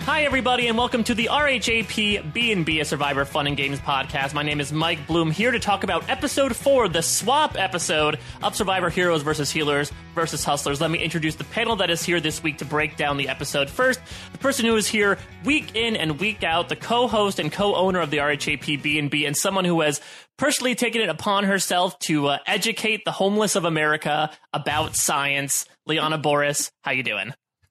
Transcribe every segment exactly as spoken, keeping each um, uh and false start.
Hi, everybody, and welcome to the R H A P B and B, a Survivor Fun and Games podcast. My name is Mike Bloom, here to talk about episode four, the swap episode of Survivor Heroes versus Healers versus Hustlers. Let me introduce the panel that is here this week to break down the episode. First, the person who is here week in and week out, the co-host and co-owner of the R H A P B and B, and someone who has personally taken it upon herself to uh, educate the homeless of America about science. Liana Boris, how you doing?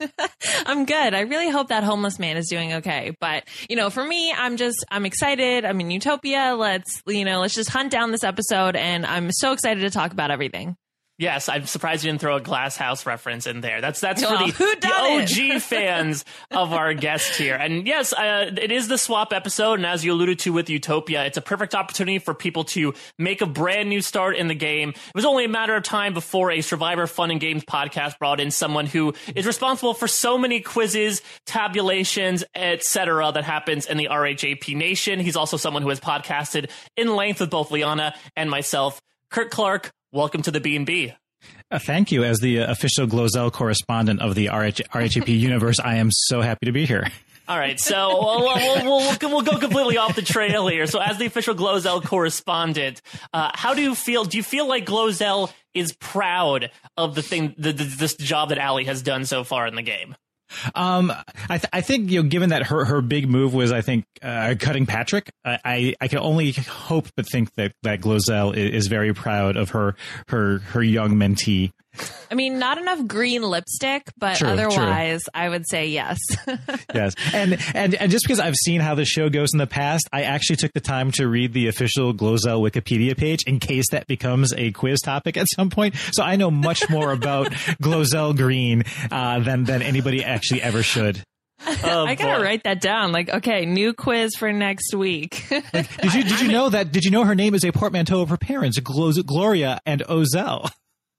I'm good. I really hope that homeless man is doing okay. But, you know, for me, I'm just, I'm excited. I'm in Utopia. Let's, you know, let's just hunt down this episode. And I'm so excited to talk about everything. Yes, I'm surprised you didn't throw a Glass House reference in there. That's that's well, for the, the O G it? fans of our guest here. And yes, uh, it is the swap episode. And as you alluded to with Utopia, it's a perfect opportunity for people to make a brand new start in the game. It was only a matter of time before a Survivor Fun and Games podcast brought in someone who is responsible for so many quizzes, tabulations, et cetera that happens in the R H A P Nation. He's also someone who has podcasted in length with both Liana and myself. Kurt Clark, welcome to the B and B. Uh, thank you. As the uh, official Glozell correspondent of the R H- R H A P universe, I am so happy to be here. All right, so we'll, we'll, we'll, we'll go completely off the trail here. So as the official Glozell correspondent, uh, how do you feel? Do you feel like Glozell is proud of the thing, the, the, this job that Allie has done so far in the game? Um, I, th- I think, you know, given that her, her big move was, I think, uh, cutting Patrick, I, I, I can only hope but think that, that Glozell is, is very proud of her, her, her young mentee. I mean, not enough green lipstick, but True, otherwise, true. I would say yes. Yes. And, and, and just because I've seen how the show goes in the past, I actually took the time to read the official Glozell Wikipedia page in case that becomes a quiz topic at some point. So I know much more about Glozell Green, uh, than, than anybody actually ever should. Oh, I gotta boy. write that down. Like, okay, new quiz for next week. Like, did you, did you know that, did you know her name is a portmanteau of her parents, Glo- Gloria and Ozell?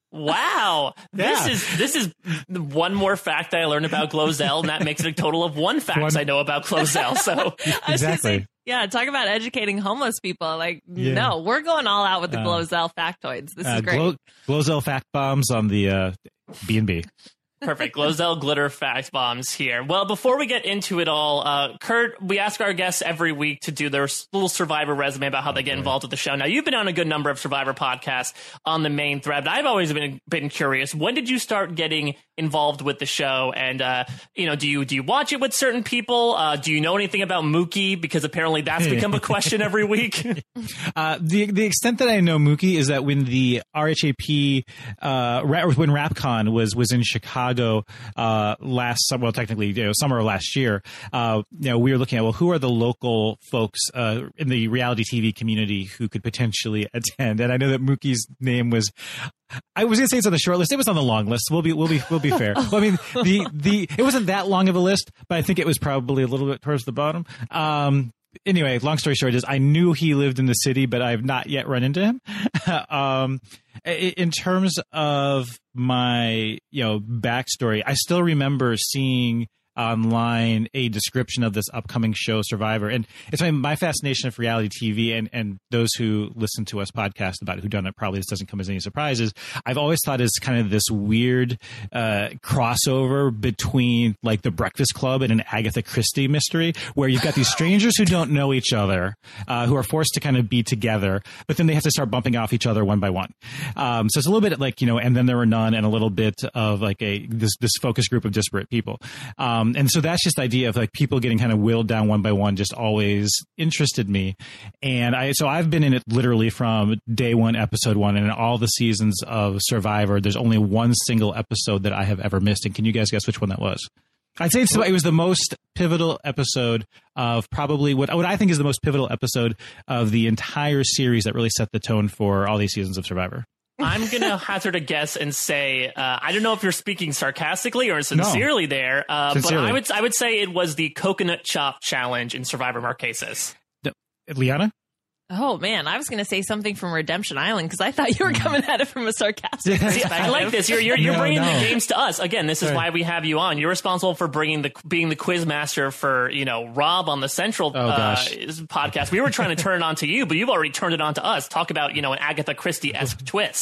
Wow, this Yeah. is this is one more fact that I learned about Glozell, and that makes it a total of one fact One. I know about Glozell. So I was gonna Exactly. say, yeah, talk about educating homeless people. Like, Yeah. no, we're going all out with the Uh, Glozell factoids. This Uh, is great. Glo- Glozell fact bombs on the uh, B and B. perfect, Glozell glitter fact bombs here. Well, before we get into it all, uh, Kurt, we ask our guests every week to do their s- little Survivor resume about how they get involved with the show. Now, you've been on a good number of Survivor podcasts on the main thread, but I've always been been curious. When did you start getting involved with the show? And uh, you know, do you do you watch it with certain people? Uh, do you know anything about Mookie? Because apparently that's become a question every week. Uh, the the extent that I know Mookie is that when the R H A P, uh, ra- when RapCon was was in Chicago uh, last summer, well, technically, you know, summer of last year, uh, you know, we were looking at, well, who are the local folks uh, in the reality T V community who could potentially attend? And I know that Mookie's name was. I was gonna say it's on the short list. It was on the long list. We'll be, we'll be, we'll be fair. Well, I mean, the, the, it wasn't that long of a list, but I think it was probably a little bit towards the bottom. Um, anyway, long story short is I knew he lived in the city, but I've not yet run into him. um, in terms of my, you know, backstory, I still remember seeing online a description of this upcoming show Survivor, and it's my, my fascination of reality T V, and and those who listen to us podcast about whodunit, probably this doesn't come as any surprises. I've always thought it's kind of this weird uh crossover between like the Breakfast Club and an Agatha Christie mystery, where you've got these strangers who don't know each other, uh who are forced to kind of be together, but then they have to start bumping off each other one by one. Um so it's a little bit like, you know, And Then There Were None, and a little bit of like a this this focus group of disparate people. Um, and so that's just the idea of like people getting kind of whittled down one by one just always interested me. And I, so I've been in it literally from day one, episode one, and in all the seasons of Survivor, there's only one single episode that I have ever missed. And can you guys guess which one that was? I'd say it's, it was the most pivotal episode of probably what, what I think is the most pivotal episode of the entire series that really set the tone for all these seasons of Survivor. I'm going to hazard a guess and say, uh, I don't know if you're speaking sarcastically or sincerely no. there, uh, sincerely. but I would I would say it was the Coconut Chop Challenge in Survivor Marquesas. Liana? Oh, man, I was going to say something from Redemption Island because I thought you were coming at it from a sarcastic perspective. I like this. You're you're, you're no, bringing no. the games to us. Again, this is Sorry. why we have you on. You're responsible for bringing the being the quiz master for, you know, Rob on the Central oh, uh, gosh. podcast. We were trying to turn it on to you, but you've already turned it on to us. Talk about, you know, an Agatha Christie-esque twist.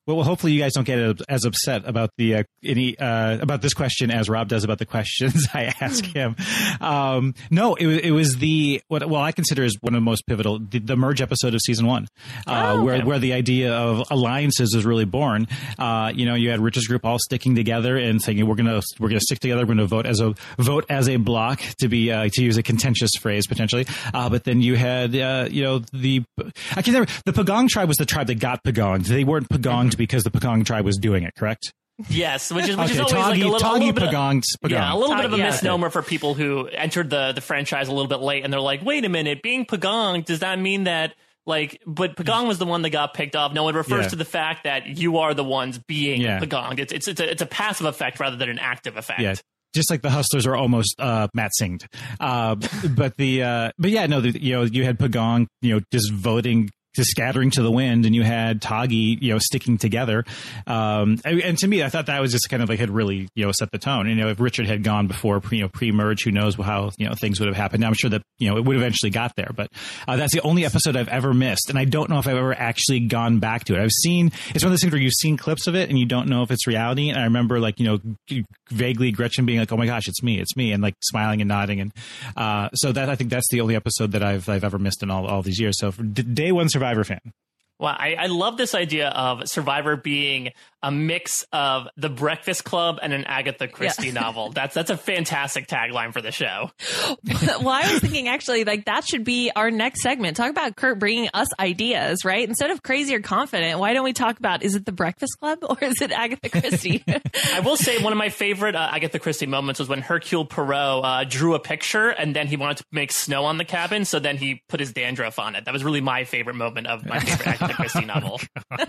Well, hopefully you guys don't get as upset about the uh, any uh, about this question as Rob does about the questions I ask him. Um, no, it, it was the what well I consider is one of the most pivotal the, the merge episode of season one, uh, oh, okay. where where the idea of alliances is really born. Uh, you know, you had Rich's group all sticking together and saying we're gonna we're gonna stick together. We're gonna vote as a vote as a block to be uh, to use a contentious phrase potentially. Uh, but then you had uh, you know the I can remember the Pagong tribe was the tribe that got Pagonged. They weren't Pagonged because the Pagong tribe was doing it, correct? Yes, which is which okay, is always Toggy, like a little, Toggy a little bit Pagong, of, Pagong. Yeah, a little Toggy, bit of a yeah. misnomer for people who entered the, the franchise a little bit late, and they're like, wait a minute, being Pagong, does that mean that, like, but Pagong was the one that got picked off? No, it refers yeah. to the fact that you are the ones being yeah. Pagonged. It's, it's, it's, a, it's a passive effect rather than an active effect. Yeah. Just like the Hustlers are almost uh, Matt Singed. Uh, but the uh, but yeah, no, the, you know, you had Pagong, you know, just voting, just scattering to the wind, and you had Toggy, you know, sticking together. Um, and, and to me, I thought that was just kind of like had really, you know, set the tone. You know, if Richard had gone before, you know, pre-merge, who knows how, you know, things would have happened. Now, I'm sure that, you know, it would have eventually got there, but uh, that's the only episode I've ever missed. And I don't know if I've ever actually gone back to it. I've seen, it's one of those things where you've seen clips of it and you don't know if it's reality. And I remember, like, you know, vaguely Gretchen being like, oh my gosh, it's me, it's me. And like smiling and nodding. And uh, so that, I think that's the only episode that I've, I've ever missed in all, all these years. So for d- day one Survivor fan. Well, I, I love this idea of Survivor being a mix of The Breakfast Club and an Agatha Christie yeah. novel. That's that's a fantastic tagline for the show. Well, I was thinking actually like that should be our next segment. Talk about Kurt bringing us ideas, right? Instead of Crazy or Confident, why don't we talk about, is it The Breakfast Club or is it Agatha Christie? I will say one of my favorite uh, Agatha Christie moments was when Hercule Poirot uh, drew a picture and then he wanted to make snow on the cabin, so then he put his dandruff on it. That was really my favorite moment of my favorite Agatha Christie novel.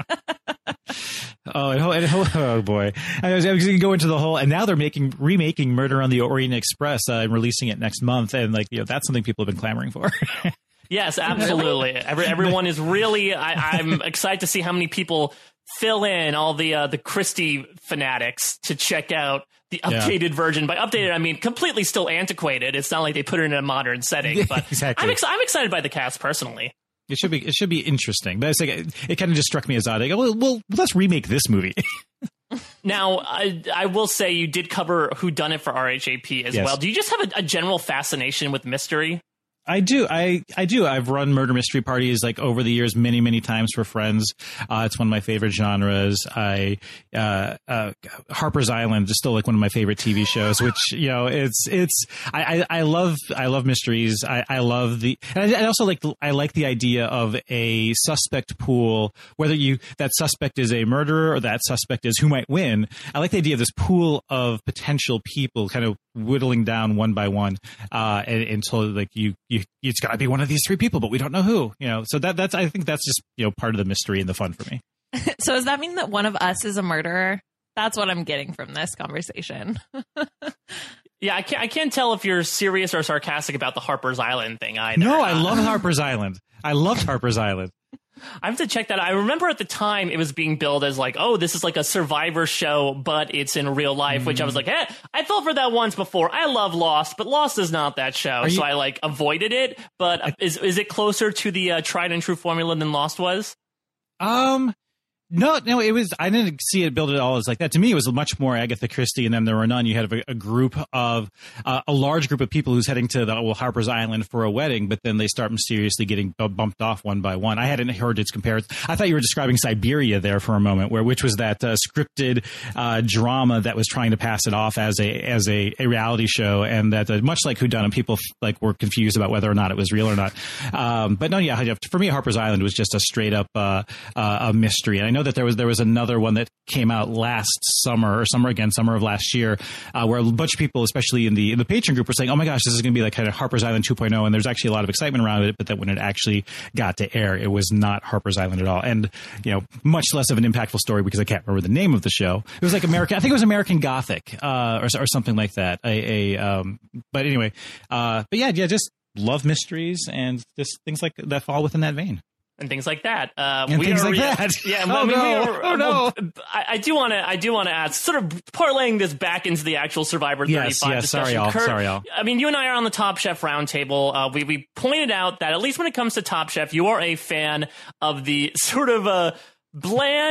Oh, and, and, oh boy! I was, I was going to go into the whole, and now they're making remaking Murder on the Orient Express uh, and releasing it next month, and like you know that's something people have been clamoring for. Yes, absolutely. Every, everyone is really. I, I'm excited to see how many people fill in all the uh, the Christie fanatics to check out the updated yeah. version. By updated, I mean completely still antiquated. It's not like they put it in a modern setting, but exactly. I'm, ex- I'm excited by the cast personally. It should be it should be interesting, but it's like it, it kind of just struck me as odd. I go, well, well, let's remake this movie. Now, I, I will say you did cover Whodunit for R H A P as yes. well. Do you just have a, a general fascination with mystery? I do. I, I do. I've run murder mystery parties like over the years many, many times for friends. Uh, it's one of my favorite genres. I, uh, uh, Harper's Island is still like one of my favorite T V shows, which, you know, it's, it's, I, I, I love, I love mysteries. I, I love the, and I, I also like, I like the idea of a suspect pool, whether you, that suspect is a murderer or that suspect is who might win. I like the idea of this pool of potential people kind of whittling down one by one, uh, until like you, you, it's got to be one of these three people, but we don't know who, you know, so that that's, I think that's just, you know, part of the mystery and the fun for me. So does that mean that one of us is a murderer? That's what I'm getting from this conversation. Yeah, I can't, I can't tell if you're serious or sarcastic about the Harper's Island thing either. No, I love Harper's Island. I loved Harper's Island. I have to check that. I remember at the time it was being billed as like, oh, this is like a Survivor show, but it's in real life, mm-hmm. which I was like, eh, I fell for that once before. I love Lost, but Lost is not that show. You- so I like avoided it. But I- is is it closer to the uh, tried and true formula than Lost was? Um, no, no, it was, I didn't see it build it all as like that. To me, it was much more Agatha Christie and then There Were None. You had a, a group of, uh, a large group of people who's heading to the well, Harper's Island for a wedding, but then they start mysteriously getting b- bumped off one by one. I hadn't heard its comparison. I thought you were describing Siberia there for a moment, where, which was that uh, scripted uh, drama that was trying to pass it off as a, as a, a reality show. And that uh, much like Whodunit, people like were confused about whether or not it was real or not. Um, but no, yeah, for me, Harper's Island was just a straight up, uh, uh, a mystery. And I know that there was, there was another one that came out last summer or summer again, summer of last year, uh, where a bunch of people, especially in the in the Patreon group, were saying, oh my gosh, this is going to be like kind of Harper's Island two point oh. And there's actually a lot of excitement around it. But that when it actually got to air, it was not Harper's Island at all. And, you know, much less of an impactful story because I can't remember the name of the show. It was like American, I think it was American Gothic, uh, or, or something like that. A, a um, but anyway, uh, but yeah, yeah, just love mysteries and just things like that fall within that vein. And things like that. Uh, and we things are, like yeah, that. Yeah. Oh, I mean, no. we are, oh no! Well, I, I do want to. I do want to ask, sort of parlaying this back into the actual Survivor yes, thirty-five yes, discussion. Sorry, y'all. Kurt, sorry, y'all. I mean, you and I are on the Top Chef roundtable. Uh, we we pointed out that at least when it comes to Top Chef, you are a fan of the sort of uh, bland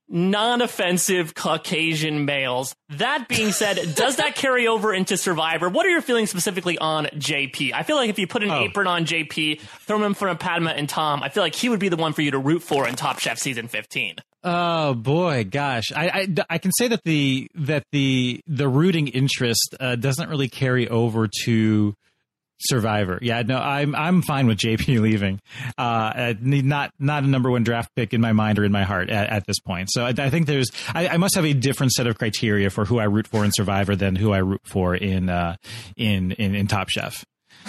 non-offensive Caucasian males. That being said, does that carry over into Survivor? What are your feelings specifically on J P? I feel like if you put an oh. apron on J P, throw him in front of Padma and Tom, I feel like he would be the one for you to root for in Top Chef season fifteen. Oh boy, gosh! I, I, I can say that the that the the rooting interest uh, doesn't really carry over to Survivor. Yeah, no, I'm I'm fine with J P leaving. Uh, not not a number one draft pick in my mind or in my heart at, at this point. So I, I think there's I, I must have a different set of criteria for who I root for in Survivor than who I root for in uh, in, in in Top Chef.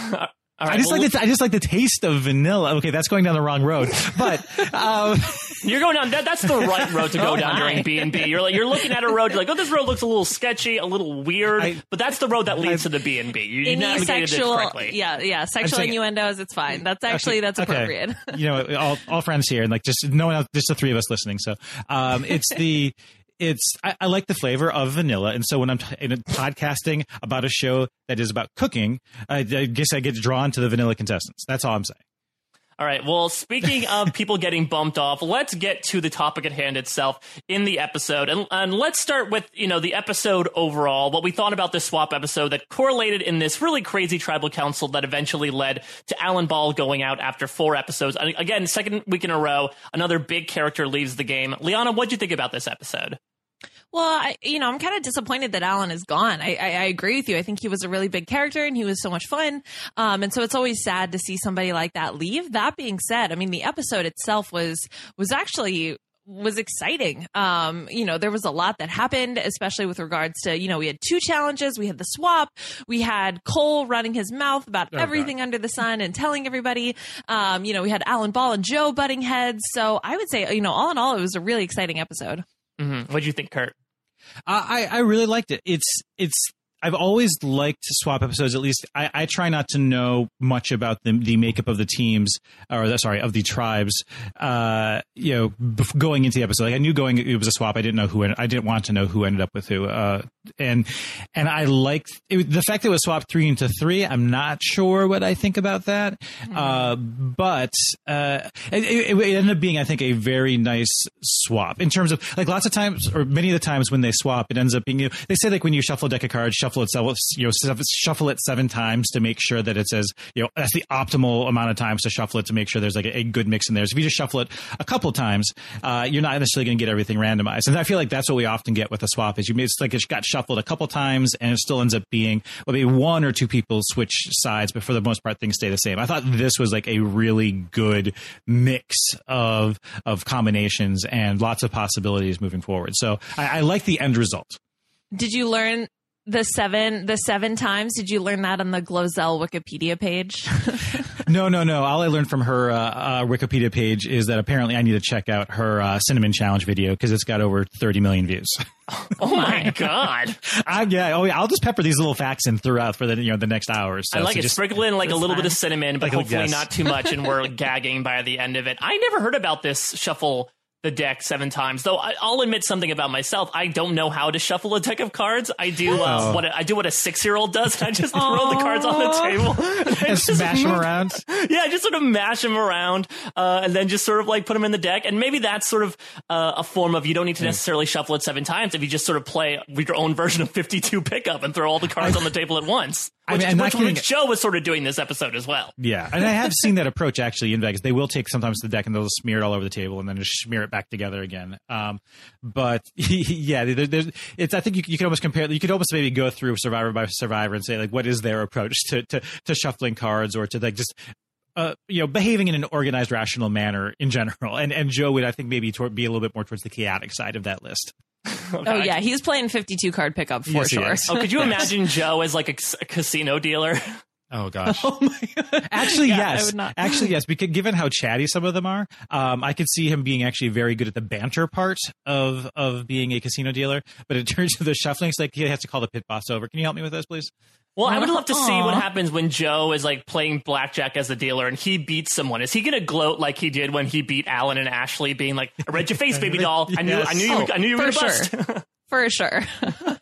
All right, I just well, like the, I just like the taste of vanilla. Okay, that's going down the wrong road, but um, you're going down. That, that's the right road to go oh down my. during B and B. You're like you're looking at a road. You're like, oh, this road looks a little sketchy, a little weird, I, but that's the road that leads I, to the B and B. You Any navigated sexual, it correctly. Yeah, yeah. Sexual saying, innuendos. It's fine. That's actually that's appropriate. Okay. You know, all, all friends here, and like just no one else, just the three of us listening. So um, it's the. It's I, I like the flavor of vanilla, and so when I'm t- in a podcasting about a show that is about cooking, I, I guess I get drawn to the vanilla contestants. That's all I'm saying. All right. Well, speaking of people getting bumped off, let's get to the topic at hand itself in the episode, and, and let's start with you know the episode overall. What we thought about this swap episode that correlated in this really crazy tribal council that eventually led to Alan Ball going out after four episodes. And again, second week in a row, another big character leaves the game. Liana, what'd you think about this episode? Well, I, you know, I'm kind of disappointed that Alan is gone. I, I, I agree with you. I think he was a really big character and he was so much fun. Um, and so it's always sad to see somebody like that leave. That being said, I mean, the episode itself was was actually was exciting. Um, you know, there was a lot that happened, especially with regards to, you know, we had two challenges. We had the swap. We had Cole running his mouth about oh, everything God. under the sun and telling everybody. Um, you know, we had Alan Ball and Joe butting heads. So I would say, you know, all in all, it was a really exciting episode. Mm-hmm. What do you think, Kurt? Uh, I I really liked it. It's it's. I've always liked swap episodes. At least I, I try not to know much about the the makeup of the teams, or the, sorry, of the tribes. Uh, you know, bef- going into the episode, like I knew going it was a swap. I didn't know who. En- I didn't want to know who ended up with who. Uh, and and I liked it, the fact that it was swapped three into three. I'm not sure what I think about that, mm-hmm. uh, but uh, it, it, it ended up being, I think, a very nice swap in terms of like lots of times, or many of the times when they swap, it ends up being, you know, they say like when you shuffle a deck of cards, shuffle it, you know, shuffle it seven times to make sure that it says, you know, that's the optimal amount of times to shuffle it to make sure there's like a, a good mix in there. So if you just shuffle it a couple of times, uh, you're not necessarily going to get everything randomized. And I feel like that's what we often get with a swap is you it's like it got shuffled a couple times and it still ends up being well, maybe one or two people switch sides, but for the most part things stay the same. I thought this was like a really good mix of of combinations and lots of possibilities moving forward. So I, I like the end result. Did you learn The seven, the seven times? Did you learn that on the Glozell Wikipedia page? no, no, no. All I learned from her uh, uh, Wikipedia page is that apparently I need to check out her uh, cinnamon challenge video because it's got over thirty million views. Oh my God! I, yeah, oh, yeah, I'll just pepper these little facts in throughout for the you know the next hour. So, I like so it. Just, sprinkle in like a little fine. bit of cinnamon, but like, hopefully yes. not too much, and we're gagging by the end of it. I never heard about this shuffle the deck seven times, though. I, I'll admit something about myself. I don't know how to shuffle a deck of cards. I do uh, oh. what a, I do what a six year old does. I just throw the cards on the table and, and smash them around. Yeah, I just sort of mash them around, uh, and then just sort of like put them in the deck. And maybe that's sort of uh, a form of you don't need to necessarily shuffle it seven times if you just sort of play your own version of fifty-two pickup and throw all the cards on the table at once. Which, I mean, which, which Joe was sort of doing this episode as well. Yeah, and I have seen that approach actually in Vegas. They will take sometimes the deck and they'll smear it all over the table and then just smear it back together again. Um, but yeah, there, there's, it's. I think you, you could almost compare. You could almost maybe go through Survivor by Survivor and say like, what is their approach to to, to shuffling cards or to like just. Uh, you know, behaving in an organized, rational manner in general, and and Joe would, I think, maybe tor- be a little bit more towards the chaotic side of that list. Okay. Oh yeah, he's playing fifty-two card pickup for yes, sure. Oh, could you imagine Joe as like a, a casino dealer? Oh gosh. Oh my God. Actually, yeah, yes. I would not. Actually, yes. Because given how chatty some of them are, um, I could see him being actually very good at the banter part of of being a casino dealer. But in terms of the shuffling, it's like he has to call the pit boss over. Can you help me with this, please? Well, I would love to see Aww. what happens when Joe is like playing blackjack as a dealer and he beats someone. Is he going to gloat like he did when he beat Alan and Ashley, being like, "I read your face, baby doll. I knew, yes. I knew, you, oh, I knew you were going to sure. bust." For sure.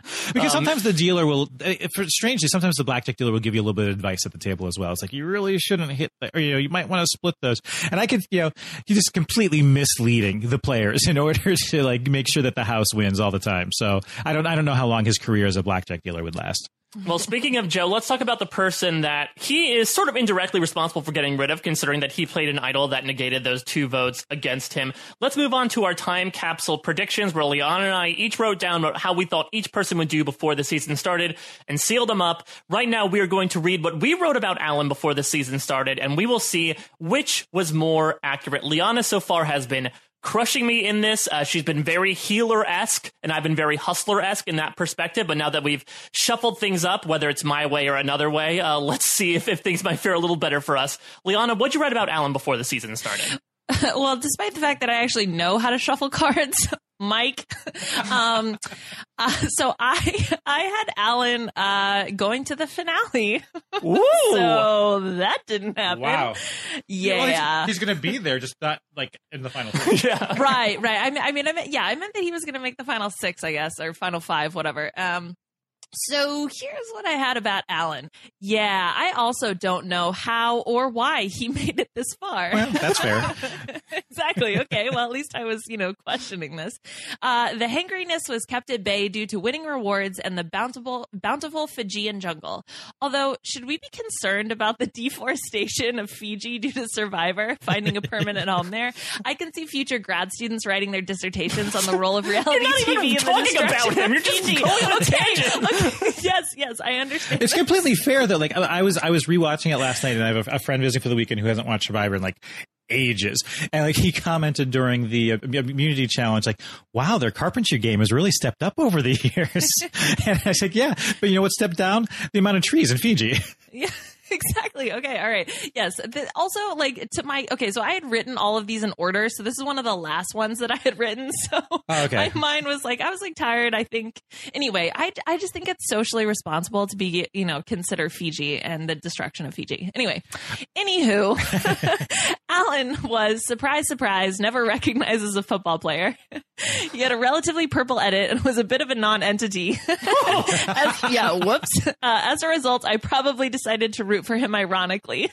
Because Um, sometimes the dealer will, uh, for, strangely, sometimes the blackjack dealer will give you a little bit of advice at the table as well. It's like, you really shouldn't hit, the, or, you know, you might want to split those. And I could, you know, you're just completely misleading the players in order to like make sure that the house wins all the time. So I don't, I don't know how long his career as a blackjack dealer would last. Well, speaking of Joe, let's talk about the person that he is sort of indirectly responsible for getting rid of, considering that he played an idol that negated those two votes against him. Let's move on to our time capsule predictions, where Leon and I each wrote down how we thought each person would do before the season started and sealed them up. Right now, we are going to read what we wrote about Alan before the season started, and we will see which was more accurate. Liana so far has been crushing me in this. Uh, she's been very healer-esque, and I've been very hustler-esque in that perspective. But now that we've shuffled things up, whether it's my way or another way, uh, let's see if, if things might fare a little better for us. Liana, what'd you write about Alan before the season started? Well, despite the fact that I actually know how to shuffle cards, Mike, um, uh, so I I had Alan uh, going to the finale. Ooh. So that didn't happen. Wow. Yeah. Well, he's, he's going to be there, just not like in the final three. Yeah. Right, right. I mean, I mean, I meant, yeah, I meant that he was going to make the final six, I guess, or final five, whatever. Um, So here's what I had about Alan. Yeah, I also don't know how or why he made it this far. Well, that's fair. Exactly. Okay. Well, at least I was, you know, questioning this. Uh, the hangriness was kept at bay due to winning rewards and the bountiful, bountiful Fijian jungle. Although, should we be concerned about the deforestation of Fiji due to Survivor finding a permanent home there? I can see future grad students writing their dissertations on the role of reality You're not T V even in the talking destruction about him. of You're just Fiji. going on a Okay, tangent. okay. Yes, yes, I understand. It's completely fair though. Like I was, I was rewatching it last night, and I have a, a friend visiting for the weekend who hasn't watched Survivor in like ages, and like he commented during the uh, immunity challenge, like, "Wow, their carpentry game has really stepped up over the years." And I was like, "Yeah, but you know what stepped down? The amount of trees in Fiji." Yeah. Exactly. Okay. All right. Yes. The, also, like to my okay. So I had written all of these in order. So this is one of the last ones that I had written. So oh, okay. my mind was like I was like tired. I think anyway. I I just think it's socially responsible to be you know consider Fiji and the destruction of Fiji. Anyway, anywho, Alan was surprise surprise never recognized as a football player. He had a relatively purple edit and was a bit of a non-entity. as, yeah. Whoops. Uh, as a result, I probably decided to root for him ironically.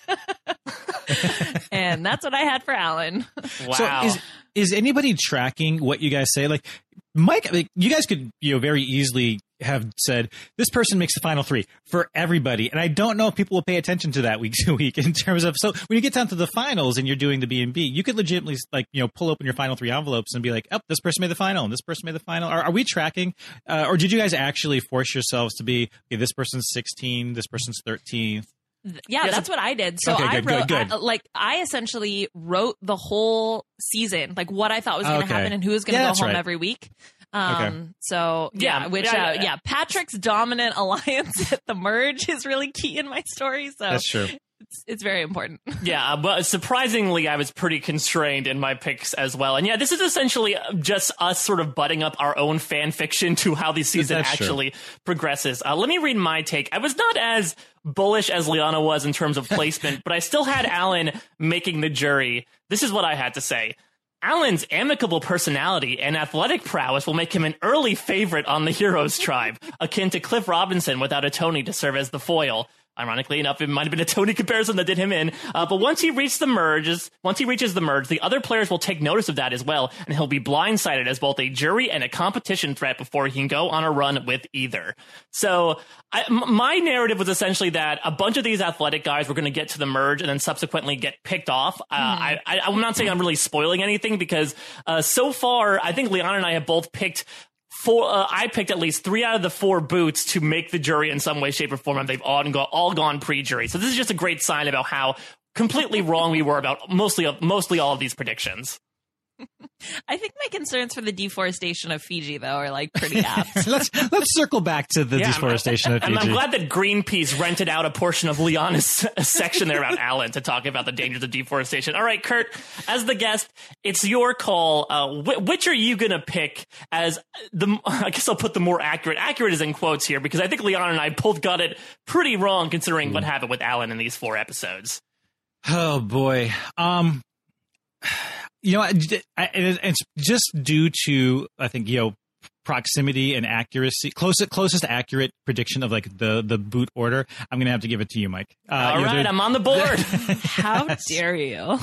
And that's what I had for Alan. Wow. So is is anybody tracking what you guys say? Like Mike, like, you guys could you know very easily have said this person makes the final three for everybody, and I don't know if people will pay attention to that week to week in terms of. So when you get down to the finals and you're doing the B and B, you could legitimately like you know pull open your final three envelopes and be like, oh, this person made the final and this person made the final. Are, are we tracking, uh, or did you guys actually force yourselves to be okay, this person's sixteen, this person's thirteenth? Yeah, Yes. that's what I did. So Okay, I good, wrote, good, good. I, like, I essentially wrote the whole season, like what I thought was going to Okay. happen and who was going to Yeah, go that's home right. every week. Um, Okay. So yeah, Yeah, which yeah, uh, yeah. yeah, Patrick's dominant alliance at the merge is really key in my story. So That's true. it's it's very important. Yeah, but surprisingly, I was pretty constrained in my picks as well. And yeah, this is essentially just us sort of butting up our own fan fiction to how the season That's true. actually progresses. Uh, let me read my take. I was not as bullish as Liana was in terms of placement, but I still had Alan making the jury. This is what I had to say. Alan's amicable personality and athletic prowess will make him an early favorite on the Heroes tribe, akin to Cliff Robinson without a Tony to serve as the foil. Ironically enough, it might have been a Tony comparison that did him in. Uh, but once he reaches the merges, once he reaches the merge, the other players will take notice of that as well, and he'll be blindsided as both a jury and a competition threat before he can go on a run with either. So I, m- my narrative was essentially that a bunch of these athletic guys were going to get to the merge and then subsequently get picked off. Uh, mm. I, I, I'm not saying I'm really spoiling anything because uh, so far, I think Leon and I have both picked Four, uh, I picked at least three out of the four boots to make the jury in some way, shape, or form, and they've all, go, all gone pre-jury. So this is just a great sign about how completely wrong we were about mostly mostly all of these predictions. I think my concerns for the deforestation of Fiji, though, are like pretty apt. let's let's circle back to the Yeah, deforestation I'm, of Fiji. I'm glad that Greenpeace rented out a portion of Liana's section there about Alan to talk about the dangers of deforestation. All right, Kurt, as the guest, it's your call. Uh, wh- which are you going to pick as the, I guess I'll put the more accurate, accurate is in quotes here, because I think Liana and I both got it pretty wrong considering mm. what happened with Alan in these four episodes. Oh, boy. Um, you know, I, I, it's just due to, I think, you know, proximity and accuracy, closest closest accurate prediction of like the the boot order, I'm gonna have to give it to you, Mike. Uh, All you know, right, I'm on the board. How dare you?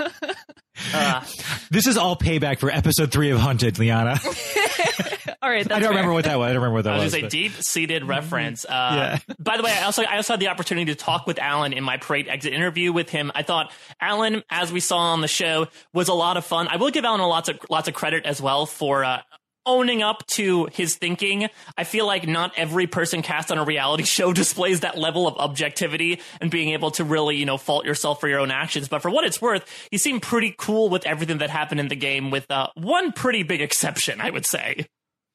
uh, this is all payback for episode three of Hunted, Liana. All right, that's I don't fair. remember what that was. I don't remember what that I was was. going to say but- deep-seated reference. Uh, Yeah. By the way, I also I also had the opportunity to talk with Alan in my parade exit interview with him. I thought Alan, as we saw on the show, was a lot of fun. I will give Alan a lots of lots of credit as well for uh, owning up to his thinking. I feel like not every person cast on a reality show displays that level of objectivity and being able to really, you know, fault yourself for your own actions. But for what it's worth, he seemed pretty cool with everything that happened in the game, with uh, one pretty big exception, I would say.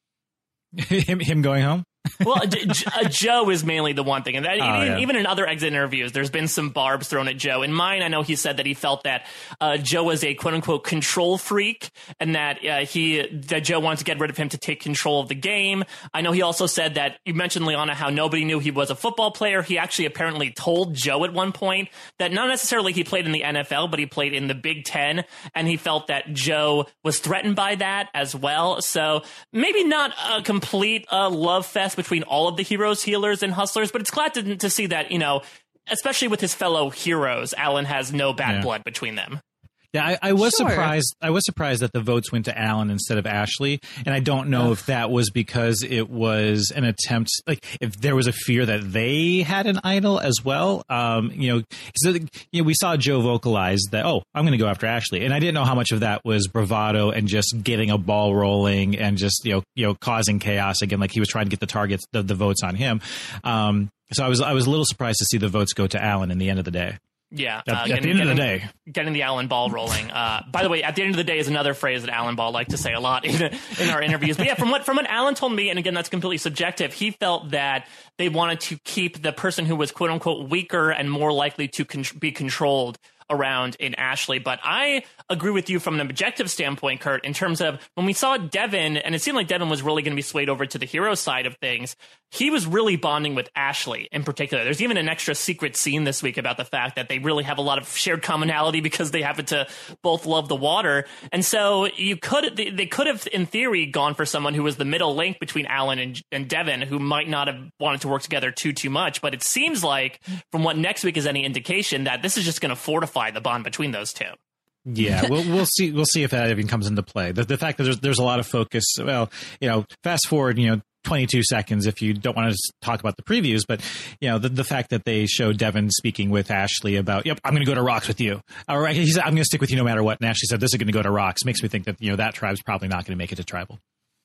him him going home. Well, J- J- uh, Joe is mainly the one thing, and that, Oh, even, yeah. even in other exit interviews, there's been some barbs thrown at Joe. In mine, I know he said that he felt that uh, Joe was a quote unquote control freak, and that uh, he that Joe wanted to get rid of him to take control of the game. I know he also said that you mentioned, Liana, how nobody knew he was a football player. He actually apparently told Joe at one point that not necessarily he played in the N F L, but he played in the Big Ten, and he felt that Joe was threatened by that as well. So maybe not a complete uh, love fest between all of the heroes, healers, and hustlers, but it's glad to, to see that, you know, especially with his fellow heroes, Alan has no bad Yeah. blood between them. Yeah, I, I was Sure. surprised. I was surprised that the votes went to Alan instead of Ashley, and I don't know Ugh. if that was because it was an attempt, like if there was a fear that they had an idol as well. Um, you know, so you know, we saw Joe vocalize that, oh, I'm going to go after Ashley, and I didn't know how much of that was bravado and just getting a ball rolling and just you know, you know, causing chaos again, like he was trying to get the targets, the, the votes on him. Um, so I was, I was a little surprised to see the votes go to Alan in the end of the day. Yeah. At, uh, at getting, the end of the getting- day. Getting the Alan ball rolling. Uh, by the way, at the end of the day is another phrase that Alan Ball liked to say a lot in, in our interviews. But yeah, from what from what Alan told me, and again, that's completely subjective, he felt that they wanted to keep the person who was quote unquote weaker and more likely to con- be controlled around in Ashley. But I agree with you from an objective standpoint, Kurt, in terms of when we saw Devin, and it seemed like Devin was really going to be swayed over to the hero side of things, he was really bonding with Ashley in particular. There's even an extra secret scene this week about the fact that they really have a lot of shared commonality because they happen to both love the water. And so you could, they, they could have, in theory, gone for someone who was the middle link between Alan and, and Devin, who might not have wanted to work together too, too much. But it seems like, from what next week is any indication, that this is just going to fortify the bond between those two. Yeah, we'll we'll see we'll see if that even comes into play. The the fact that there's there's a lot of focus. Well, you know, fast forward, you know, twenty-two seconds if you don't want to talk about the previews, but you know, the the fact that they show Devin speaking with Ashley about, yep, I'm going to go to Rocks with you. All right, he said, I'm going to stick with you no matter what. And Ashley said, this is going to go to Rocks. Makes me think that you know that tribe's probably not going to make it to tribal.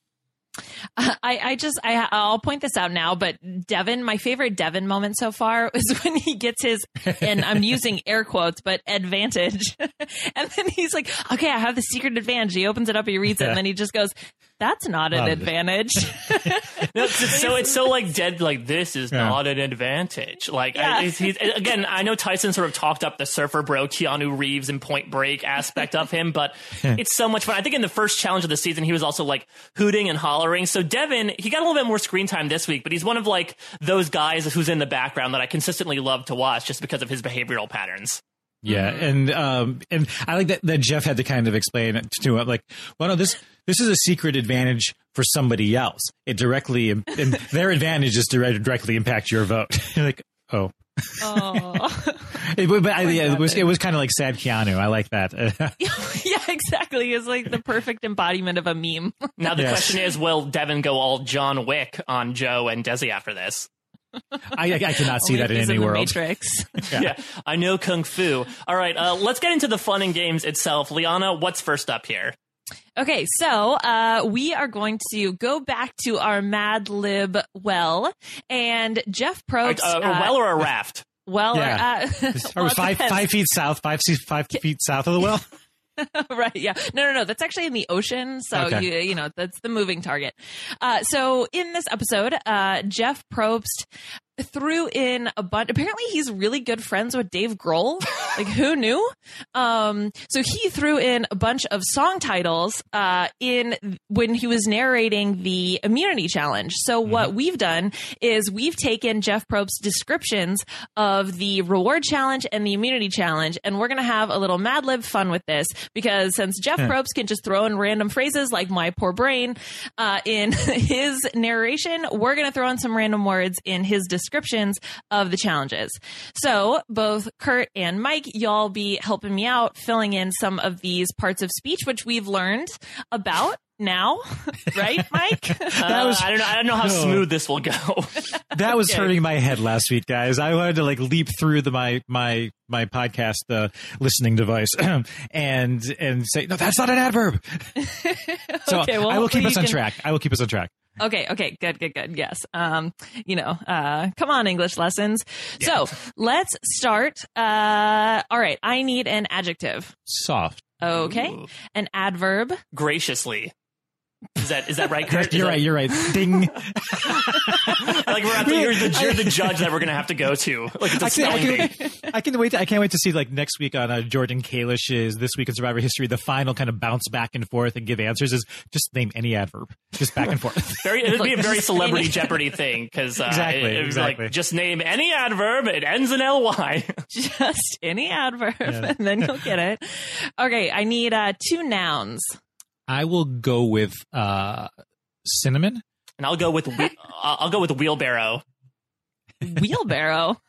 I, I just, I, I'll point this out now, but Devin, my favorite Devin moment so far is when he gets his, and I'm using air quotes, but advantage. And then he's like, okay, I have the secret advantage. He opens it up, he reads it, and then he just goes, that's not an Love it. advantage. No, it's, it's so it's so like dead. Like, this is Yeah. not an advantage. Like Yeah. I, he's, he's, again, I know Tyson sort of talked up the surfer bro Keanu Reeves and Point Break aspect of him, but it's so much fun. I think in the first challenge of the season, he was also like hooting and hollering. So Devin, he got a little bit more screen time this week, but he's one of like those guys who's in the background that I consistently love to watch just because of his behavioral patterns. Yeah, and um, and I like that, that Jeff had to kind of explain it to him, like, well, no, this this is a secret advantage for somebody else. It directly, and their advantage is to directly impact your vote. You're like, oh. Oh. It, but I, yeah, it was it was kind of like sad Keanu. I like that. Yeah, exactly. It's like the perfect embodiment of a meme. Now the Yes. question is, will Devin go all John Wick on Joe and Desi after this? I, I cannot see Only that if in he's any the world. Matrix. Yeah. Yeah, I know Kung Fu. All right, uh, let's get into the fun and games itself. Liana, what's first up here? Okay, so uh, we are going to go back to our Mad Lib well, and Jeff Probst. Uh, a uh, well or a raft? well, Yeah. or, uh, Or well, it five depends. five feet south, five feet five feet south of the well. Right, yeah. No, no, no. That's actually in the ocean. So, Okay. you, you know, that's the moving target. Uh, so in this episode, uh, Jeff Probst threw in a bunch. Apparently, he's really good friends with Dave Grohl. Like, who knew? Um, so he threw in a bunch of song titles uh, in when he was narrating the immunity challenge. So mm-hmm. what we've done is we've taken Jeff Probst's descriptions of the reward challenge and the immunity challenge, and we're gonna have a little Mad Lib fun with this because since Jeff yeah. Probst can just throw in random phrases like "my poor brain" uh, in his narration, we're gonna throw in some random words in his descriptions of the challenges. So both Kurt and Mike, y'all be helping me out filling in some of these parts of speech which we've learned about now, right, Mike? Uh, that was, I don't know. I don't know how smooth this will go. That was okay. hurting my head last week, guys. I wanted to like leap through the my my my podcast uh, listening device and and say no, that's not an adverb. So okay, well, I will keep us on can... track. I will keep us on track. Okay. Okay. Good. Good. Good. Yes. Um. You know. Uh. Come on, English lessons. Yeah. So let's start. Uh. All right. I need an adjective. Soft. Okay. Ooh. An adverb. Graciously. Is that is that right, Kurt? You're that... right. You're right. Ding. Like we're at the, you're the you're the judge that we're gonna have to go to. Like it's a I, spelling can, I, bee. can, I can wait. To, I can't wait to see like next week on uh, Jordan Kalish's This Week in Survivor History. The final kind of bounce back and forth and give answers is just name any adverb, just back and forth. Very, it'd be a very Celebrity Jeopardy thing because uh, exactly, it, it exactly. Like, just name any adverb. It ends in L Y. Just any adverb, yeah. and then you'll get it. Okay. I need uh two nouns. I will go with uh, cinnamon, and I'll go with whe- I'll go with wheelbarrow. Wheelbarrow.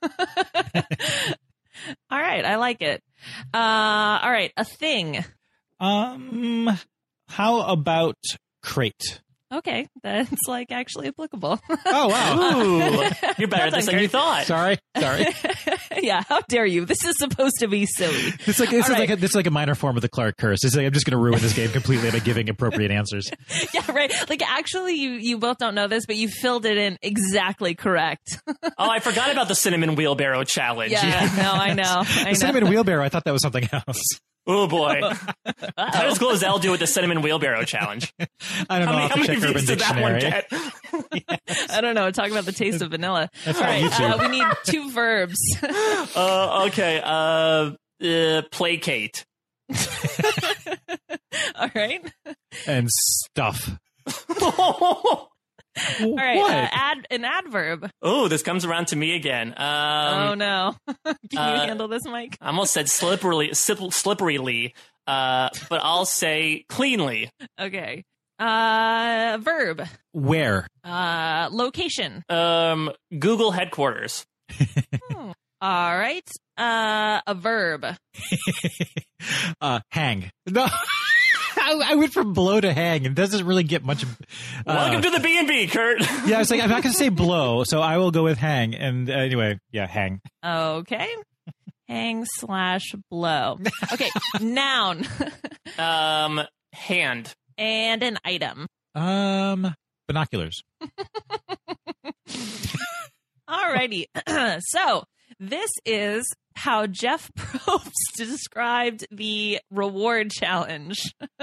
All right, I like it. Uh, all right, a thing. Um, how about crate? Okay, that's like actually applicable. Oh wow! Ooh, you're better at this than you thought. Sorry, sorry. Yeah, how dare you? This is supposed to be silly. It's like this All is right. like a, this is like a minor form of the Clark curse. It's like I'm just going to ruin this game completely by giving appropriate answers. Yeah, right. Like actually, you you both don't know this, but you filled it in exactly correct. Oh, I forgot about the cinnamon wheelbarrow challenge. Yeah, yeah. no, I know. I The know. cinnamon wheelbarrow. I thought that was something else. Oh boy. How does Glozell do with the cinnamon wheelbarrow challenge? I don't know. How many, I'll how have to many check Urban views did that one Dictionary. get? I don't know. Talk about the taste of vanilla. That's All on right, YouTube. uh, we need two verbs. Uh, okay. Uh, uh, placate. All right. And stuff. All right. What? Uh, add an adverb. Oh, this comes around to me again. Um, oh no. Can you uh, handle this, Mike? I almost said slippery, slip- slipperyly, uh, but I'll say cleanly. Okay. Uh, verb. Where? Uh, location. Um, Google headquarters. Hmm. All right. Uh, a verb. uh, hang. No. I, I went from blow to hang, and it doesn't really get much. Uh, Welcome to the B and B, Kurt. Yeah, I was like, I'm not going to say blow, so I will go with hang. And uh, anyway, yeah, hang. Okay. Hang slash blow. Okay. Noun. Um, hand. And an item. Um, binoculars. Alrighty. So this is how Jeff Probst described the reward challenge.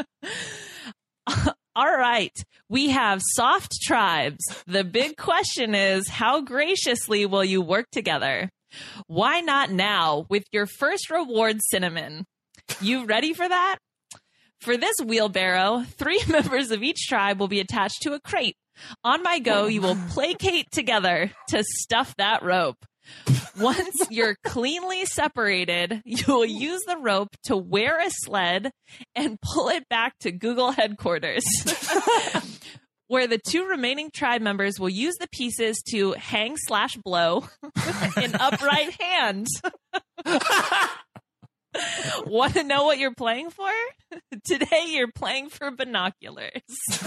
All right. We have soft tribes. The big question is, how graciously will you work together? Why not now with your first reward, cinnamon? You ready for that? For this wheelbarrow, three members of each tribe will be attached to a crate. On my go, you will placate together to stuff that rope. Once you're cleanly separated, you will use the rope to wear a sled and pull it back to Google headquarters, where the two remaining tribe members will use the pieces to hang slash blow in upright hands. Want to know what you're playing for? Today, you're playing for binoculars.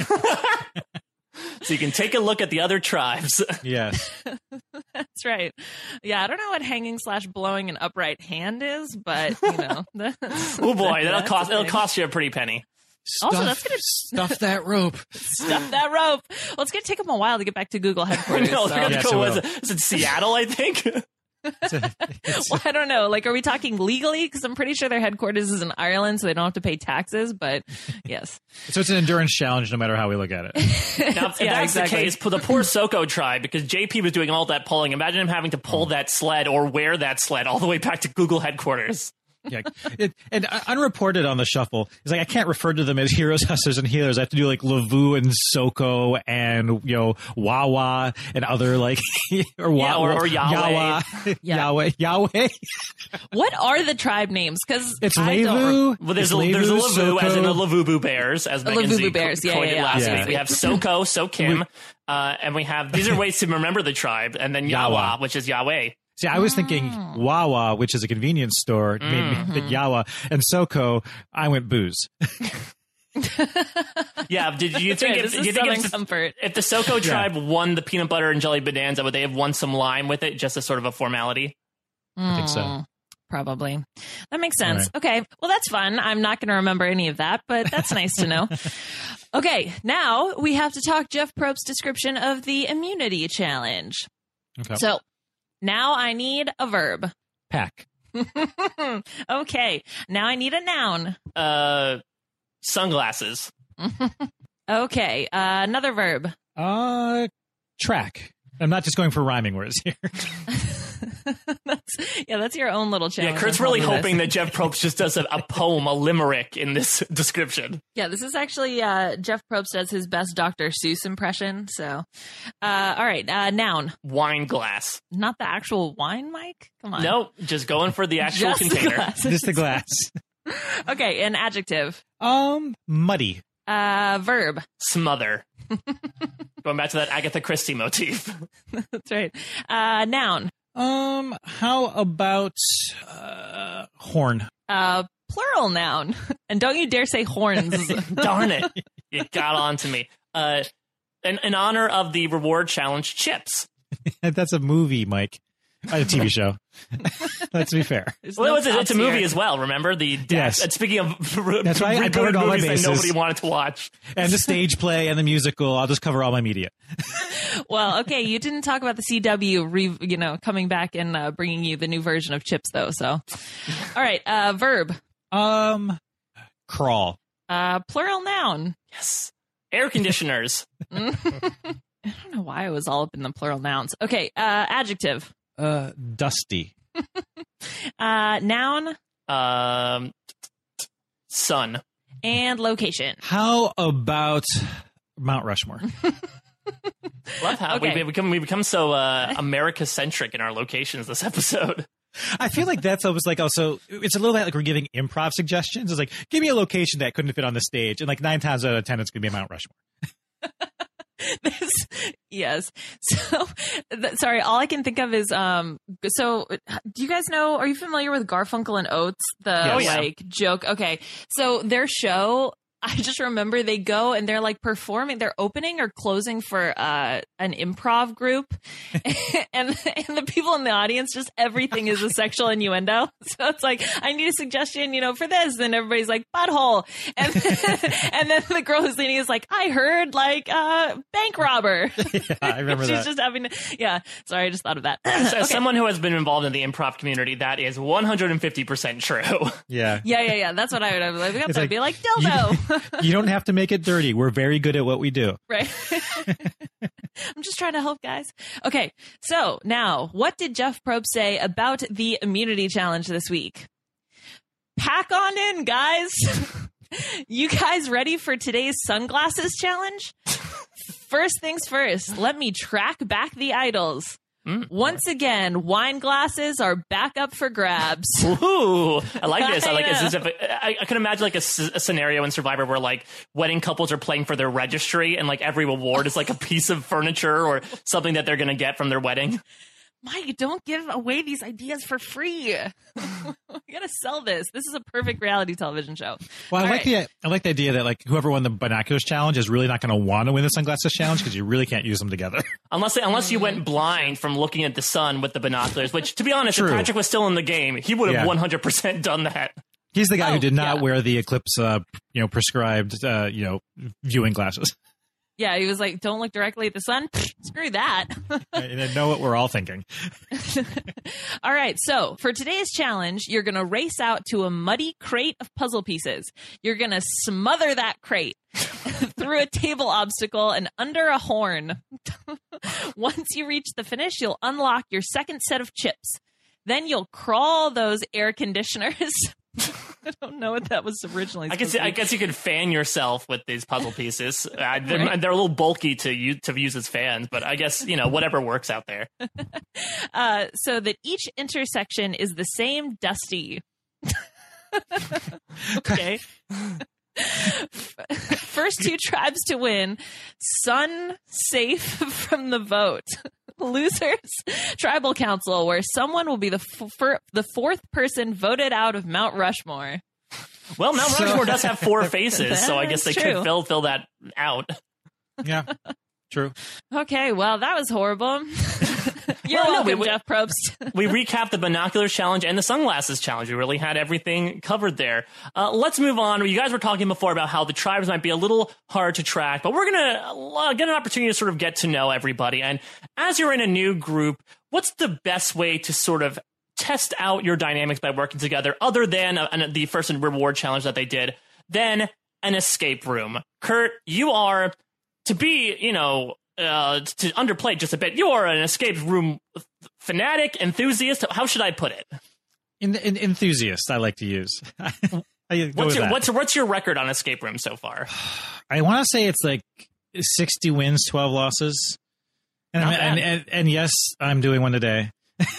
So you can take a look at the other tribes. Yes. That's right. Yeah, I don't know what hanging slash blowing an upright hand is, but you know. Oh boy, that'll that's cost a it'll thing. cost you a pretty penny. Stuff, Also, that's gonna- stuff that rope. Stuff that rope. Well, it's gonna take them a while to get back to Google headquarters. No, so. we're gonna Yes, go it with will. is it Seattle, I think. It's a, it's Well, I don't know. Like, are we talking legally? Because I'm pretty sure their headquarters is in Ireland, so they don't have to pay taxes. But yes. so it's an endurance challenge, no matter how we look at it. Now, if Yeah, that's exactly. the case, the poor Soko tribe, because J P was doing all that pulling. Imagine him having to pull that sled or wear that sled all the way back to Google headquarters. Yeah, it, and uh, unreported on the shuffle is like I can't refer to them as heroes, hustlers, and healers. I have to do like Lavu and Soko and you know Wawa and other like or, Yeah, Wa- or- or Yahweh. Yahweh, Yeah. Yahweh, Yahweh. What are the tribe names? Because It's I don't. Levu. Well, there's it's a, there's a Levu, Lavu, as in the Soko. Lavubu Bears, as The Megan Lavubu Z Bears, yeah, coined yeah, it yeah. last Yeah. week. We have Soko, Sokim, uh, and we have, these are ways to remember the tribe, and then Yawa, Yawa. which is Yahweh. See, I was thinking Wawa, which is a convenience store, made me Mm-hmm. think Yawa, and Soko. I went booze. Yeah, did you think Right, if, this do you is think Southern if, comfort. if the Soko tribe won the peanut butter and jelly bonanza, would they have won some lime with it, just as sort of a formality? I think so. Mm, Probably. That makes sense. All Okay. Well, that's fun. I'm not going to remember any of that, but that's nice to know. Okay. Now we have to talk Jeff Probst's description of the immunity challenge. Okay. So now I need a verb. Pack. Okay. Now I need a noun. Uh, sunglasses. Okay. Uh, another verb. Uh, track. I'm not just going for rhyming words here. that's, yeah, that's your own little challenge. Yeah, Kurt's on really top of this. hoping that Jeff Probst just does a, a poem, a limerick in this description. Yeah, this is actually uh, Jeff Probst does his best Doctor Seuss impression. So, uh, all right, uh, noun, Wine glass. not the actual wine, Mike. Come on, Nope, just going for the actual just the container. glasses. Just the glass. Okay, an adjective, Um, muddy. uh, verb. Smother. Going back to that Agatha Christie motif. That's right. Uh, noun, Um, how about uh, horn? uh, plural noun, and don't you dare say horns. Darn it. You got on to me. Uh, in, in honor of the reward challenge, chips. That's a movie, Mike. A T V show. Let's be fair. There's Well, no it's, a, it's a props movie here. as well, remember? The Yes. And speaking of That's right, I rebooted covered all my movies that bases. nobody wanted to watch. And the stage play and the musical. I'll just cover all my media. Well, okay, you didn't talk about the C W, re, you know, coming back and uh, bringing you the new version of Chips, though. So, all right, uh, verb, Um, crawl. uh, plural noun. Yes. Air conditioners. I don't know why I was all up in the plural nouns. Okay, uh, adjective, Uh, dusty. uh, noun, um, sun. and location. How about Mount Rushmore? Love how Okay. we, we become we become so uh, America centric in our locations this episode. I feel like that's almost like also, it's a little bit like we're giving improv suggestions. It's like, give me a location that couldn't fit on the stage. And like nine times out of ten, it's going to be Mount Rushmore. This, yes. So, th- sorry, all I can think of is, um, so do you guys know, are you familiar with Garfunkel and Oates? The Yes. Yeah. like joke. Okay. So their show, I just remember they go and they're like performing, they're opening or closing for uh, an improv group. and, and the people in the audience, just everything is a sexual innuendo. So it's like, I need a suggestion, you know, for this. And everybody's like, butthole. And then, and then the girl who's leading is like, I heard like uh, bank robber. Yeah, I remember She's that. just having, yeah. Sorry, I just thought of that. As, as Okay. someone who has been involved in the improv community, that is one hundred fifty percent true. Yeah. Yeah, yeah, yeah. That's what I would have. Like, we have It's to like, be like dildo. You don't have to make it dirty. We're very good at what we do. Right. I'm just trying to help, guys. Okay, so now, what did Jeff Probst say about the immunity challenge this week? Pack on in, guys. You guys ready for today's sunglasses challenge? First things first, let me track back the idols. Once again, wine glasses are back up for grabs. Ooh, I like this. I I like this. know. As if I, I can imagine like a, s- a scenario in Survivor where like wedding couples are playing for their registry, and like every reward is like a piece of furniture or something that they're gonna get from their wedding. Mike, don't give away these ideas for free. We gotta sell this. This is a perfect reality television show. Well, I All like right. the I like the idea that like whoever won the binoculars challenge is really not going to want to win the sunglasses challenge because you really can't use them together. Unless unless you Mm. went blind from looking at the sun with the binoculars, which to be honest, True. if Patrick was still in the game, he would have Yeah. one hundred percent done that. He's the guy Oh, who did not yeah. wear the Eclipse, uh, you know, prescribed, uh, you know, viewing glasses. Yeah, he was like, don't look directly at the sun. Screw that. And I know what we're all thinking. All right, so for today's challenge, you're going to race out to a muddy crate of puzzle pieces. You're going to smother that crate through a table obstacle and under a horn. Once you reach the finish, you'll unlock your second set of chips. Then you'll crawl those air conditioners. I don't know what that was originally. I guess I guess you could fan yourself with these puzzle pieces. Uh, they're, Right. they're a little bulky to use, to use as fans, but I guess, you know, whatever works out there. Uh, so that each intersection is the same dusty. Okay. First two tribes to win. Sun safe from the vote. Losers tribal council, where someone will be the f- fir- the fourth person voted out of Mount Rushmore. Well, Mount So- Rushmore does have four faces, so I guess they That's true. could fill fill that out. Yeah, true. Okay, well, that was horrible. You're Well, no, welcome, we- Jeff Probst. We recapped the binoculars challenge and the sunglasses challenge. We really had everything covered there. Uh, let's move on. You guys were talking before about how the tribes might be a little hard to track, but we're going to uh, get an opportunity to sort of get to know everybody. And as you're in a new group, what's the best way to sort of test out your dynamics by working together other than uh, an- the first and reward challenge that they did, then an escape room? Kurt, you are, to be, you know, uh, to underplay just a bit, you are an escape room fanatic, enthusiast. How should I put it? In, in, enthusiast, I like to use. I go What's with your that. what's what's your record on escape rooms so far? I want to say it's like sixty wins, twelve losses. And, Not I'm- and, bad. and and yes, I'm doing one today.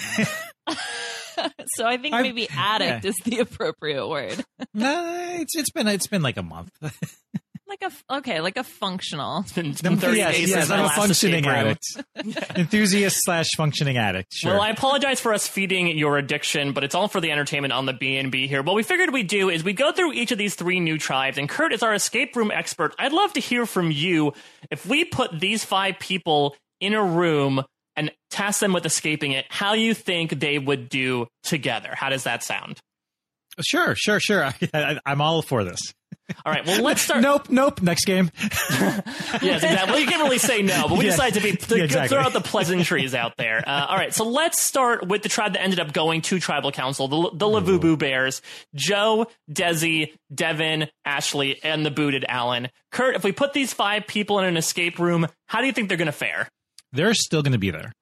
So I think I've- maybe addict yeah. is the appropriate word. No, it's it's been it's been like a month. Like a f- okay, like a functional. It's been, it's been thirty yes, days yes, since my I'm a last functioning escape room. addict. Enthusiast slash functioning addict. Sure. Well, I apologize for us feeding your addiction, but it's all for the entertainment on the B and B here. What we figured we'd do is we go through each of these three new tribes, and Kurt is our escape room expert. I'd love to hear from you. If we put these five people in a room and task them with escaping it, how you think they would do together? How does that sound? Sure, sure, sure. I, I, I'm all for this. All right, well, let's start. Nope, nope. Next game. Yes, exactly. Well, you can't really say no, but we Yeah. decided to be to Yeah, exactly. throw out the pleasantries out there. Uh, all right, so let's start with the tribe that ended up going to tribal council, the, the Lavubu Bears. Joe, Desi, Devin, Ashley, and the booted Alan. Kurt, if we put these five people in an escape room, how do you think they're going to fare? They're still going to be there.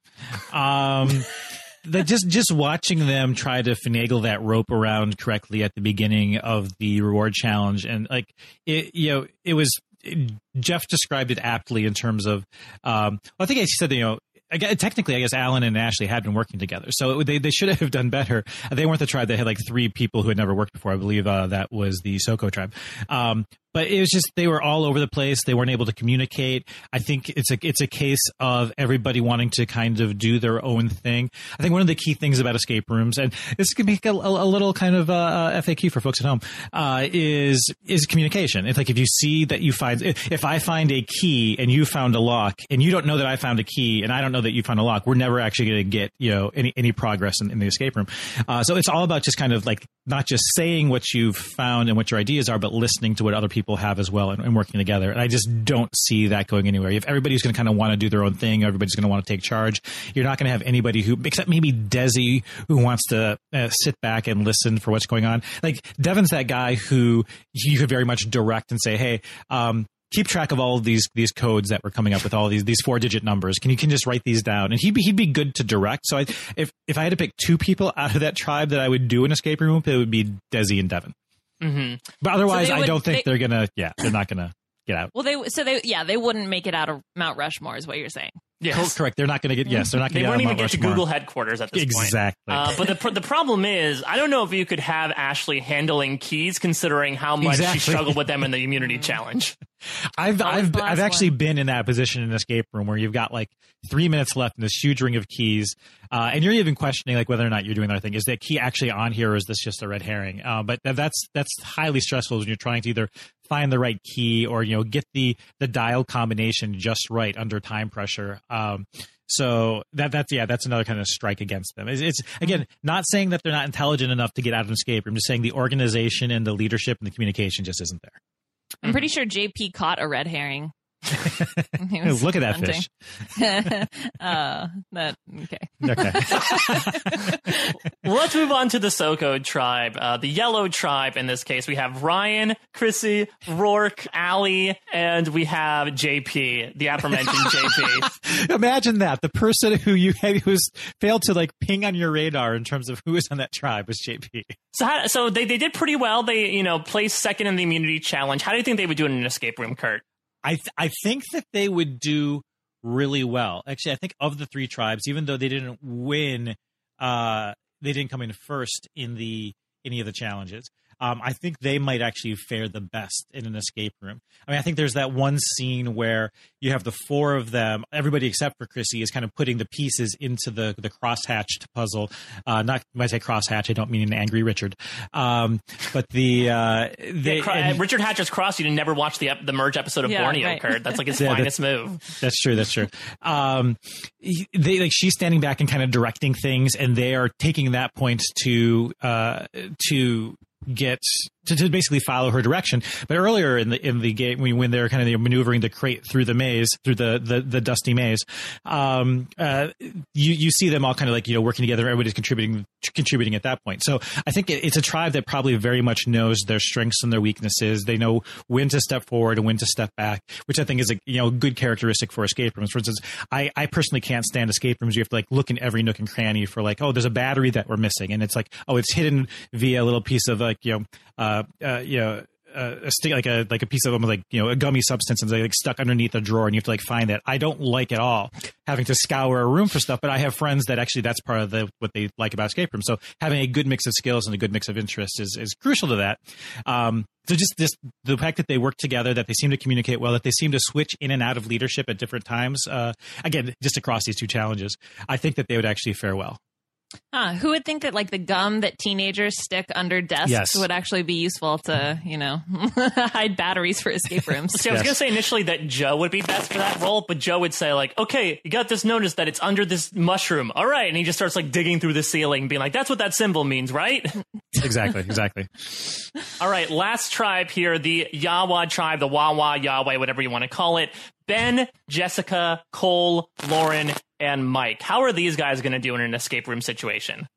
Um, the, just just watching them try to finagle that rope around correctly at the beginning of the reward challenge, and like it, you know, it was Jeff described it aptly in terms of. Um, I think he said that, you know. I guess, technically, I guess Alan and Ashley had been working together, so they they should have done better. They weren't the tribe that had like three people who had never worked before. I believe uh, that was the Soko tribe. Um, but it was just they were all over the place. They weren't able to communicate. I think it's a it's a case of everybody wanting to kind of do their own thing. I think one of the key things about escape rooms, and this can be a, a little kind of uh, F A Q for folks at home, uh, is is communication. It's like if you see that you find if, if I find a key and you found a lock, and you don't know that I found a key, and I don't know that you found a lock, we're never actually going to get, you know, any any progress in, in the escape room. Uh, so it's all about just kind of like not just saying what you've found and what your ideas are, but listening to what other people have as well, and, and working together. And I just don't see that going anywhere. If everybody's going to kind of want to do their own thing, everybody's going to want to take charge, you're not going to have anybody who, except maybe Desi, who wants to uh, sit back and listen for what's going on. Like Devin's that guy who you could very much direct and say, hey, um, keep track of all of these these codes that we're coming up with, all these these four digit numbers. Can you can just write these down? And he'd be he'd be good to direct. So I, if if I had to pick two people out of that tribe that I would do an escape room, it would be Desi and Devin. Mm-hmm. But otherwise, So they I would- don't think they- they, are gonna. Yeah, they're not gonna get out. Well, they so they yeah they wouldn't make it out of Mount Rushmore, is what you're saying. Yes. Correct. They're not gonna get. Yes, they're not They gonna won't get even out of get Mount to Rushmore. Google headquarters at this point. Exactly. Uh, but the pr- the problem is, I don't know if you could have Ashley handling keys, considering how much Exactly. she struggled with them in the immunity challenge. I've Always I've the last I've actually one. been in that position in an escape room where you've got like three minutes left in this huge ring of keys, uh, and you're even questioning like whether or not you're doing the right thing. Is that key actually on here, or is this just a red herring? Uh, but th- that's that's highly stressful when you're trying to either find the right key or, you know, get the the dial combination just right under time pressure. Um, so that that's yeah, that's another kind of strike against them. It's, it's again not saying that they're not intelligent enough to get out of an escape room. Just saying the organization and the leadership and the communication just isn't there. I'm pretty sure J P caught a red herring. He was Look at that hunting. fish. uh, that okay. Okay. Let's move on to the Soko tribe, uh, the yellow tribe. In this case, we have Ryan, Chrissy, Rourke, Allie, and we have J P, the aforementioned J P. Imagine that. The person who you had who's failed to like ping on your radar in terms of who is on that tribe was J P. So, how, so they, they did pretty well. They, you know, placed second in the immunity challenge. How do you think they would do in an escape room, Kurt? I th- I think that they would do really well. Actually, I think of the three tribes, even though they didn't win, uh, they didn't come in first in the any of the challenges. Um, I think they might actually fare the best in an escape room. I mean, I think there's that one scene where you have the four of them, everybody except for Chrissy is kind of putting the pieces into the the crosshatched puzzle. Uh, not when I say crosshatch, I don't mean an angry Richard. Um, but the uh, they, yeah, cro- and, Richard Hatcher's cross. You didn't never watch the ep- the merge episode of Yeah, Borneo, right. Kurt. That's like his Yeah, finest move. That's true. That's true. Um, they like she's standing back and kind of directing things, and they are taking that point to uh, to get to, to basically follow her direction. But earlier in the in the game, when, when they're kind of they're maneuvering the crate through the maze, through the the, the dusty maze, um, uh, you you see them all kind of like you know working together. Everybody's contributing contributing at that point. So I think it, it's a tribe that probably very much knows their strengths and their weaknesses. They know when to step forward and when to step back, which I think is a you know good characteristic for escape rooms. For instance, I I personally can't stand escape rooms. You have to like look in every nook and cranny for like oh there's a battery that we're missing, and it's like oh it's hidden via a little piece of like you know. Uh, uh, you know, uh, a stick like a like a piece of almost like you know a gummy substance and they like stuck underneath a drawer and you have to like find that. I don't like at all having to scour a room for stuff, but I have friends that actually that's part of the what they like about escape rooms. So having a good mix of skills and a good mix of interests is is crucial to that. Um, so just this the fact that they work together, that they seem to communicate well, that they seem to switch in and out of leadership at different times. Uh, again, just across these two challenges, I think that they would actually fare well. Huh, who would think that like the gum that teenagers stick under desks Yes. would actually be useful to, you know, hide batteries for escape rooms? See, I was Yes. going to say initially that Joe would be best for that role, but Joe would say like, okay, you got this notice that it's under this mushroom. All right. And he just starts like digging through the ceiling being like, that's what that symbol means, right? Exactly, exactly. All right. Last tribe here, the Yawa tribe, the Wawa, Yahweh, whatever you want to call it. Ben, Jessica, Cole, Lauren, and Mike. How are these guys going to do in an escape room situation?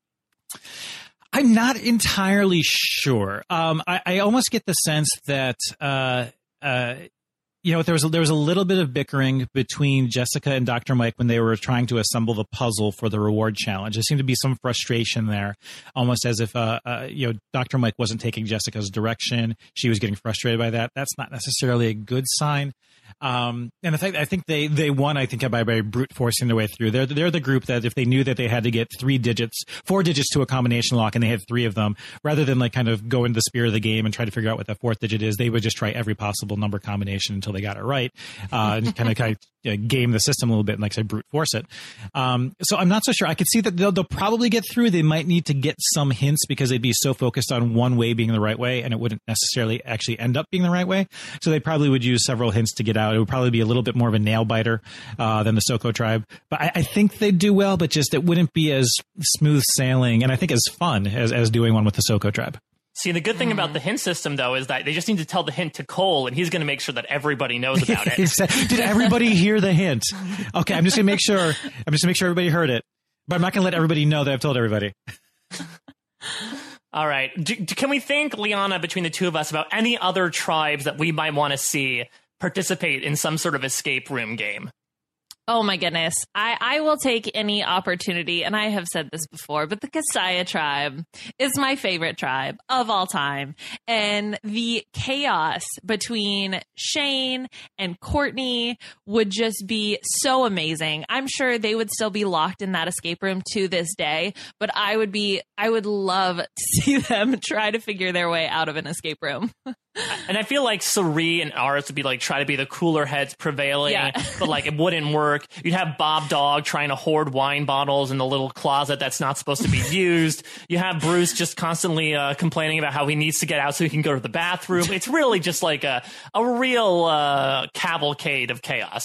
I'm not entirely sure. Um, I, I almost get the sense that uh, uh, you know there was a, there was a little bit of bickering between Jessica and Doctor Mike when they were trying to assemble the puzzle for the reward challenge. There seemed to be some frustration there, almost as if uh, uh, you know Doctor Mike wasn't taking Jessica's direction. She was getting frustrated by that. That's not necessarily a good sign. Um, and the fact I think they, they won, I think by, by brute forcing their way through. They're, they're the group that if they knew that they had to get three digits, four digits to a combination lock and they had three of them, rather than like kind of go into the spirit of the game and try to figure out what that fourth digit is, they would just try every possible number combination until they got it right. Uh, and kind of kind of you know, game the system a little bit and like I said, brute force it. Um, so I'm not so sure. I could see that they'll, they'll probably get through. They might need to get some hints because they'd be so focused on one way being the right way and it wouldn't necessarily actually end up being the right way. So they probably would use several hints to get out. It would probably be a little bit more of a nail biter uh, than the Soko tribe. But I, I think they'd do well, but just it wouldn't be as smooth sailing and I think as fun as, as doing one with the Soko tribe. See, the good thing about the hint system, though, is that they just need to tell the hint to Cole, and he's going to make sure that everybody knows about it. Did everybody hear the hint? Okay, I'm just going to make sure. I'm just going to make sure everybody heard it. But I'm not going to let everybody know that I've told everybody. All right. Do, do- can we think, Liana, between the two of us, about any other tribes that we might want to see participate in some sort of escape room game? Oh my goodness. I, I will take any opportunity, and I have said this before, but the Kasaya tribe is my favorite tribe of all time. And the chaos between Shane and Courtney would just be so amazing. I'm sure they would still be locked in that escape room to this day, but I would be, I would love to see them try to figure their way out of an escape room. And I feel like Sari and Aris would be like, try to be the cooler heads prevailing, Yeah. but like it wouldn't work. You'd have Bob Dog trying to hoard wine bottles in the little closet that's not supposed to be used. You have Bruce just constantly uh, complaining about how he needs to get out so he can go to the bathroom. It's really just like a, a real uh, cavalcade of chaos.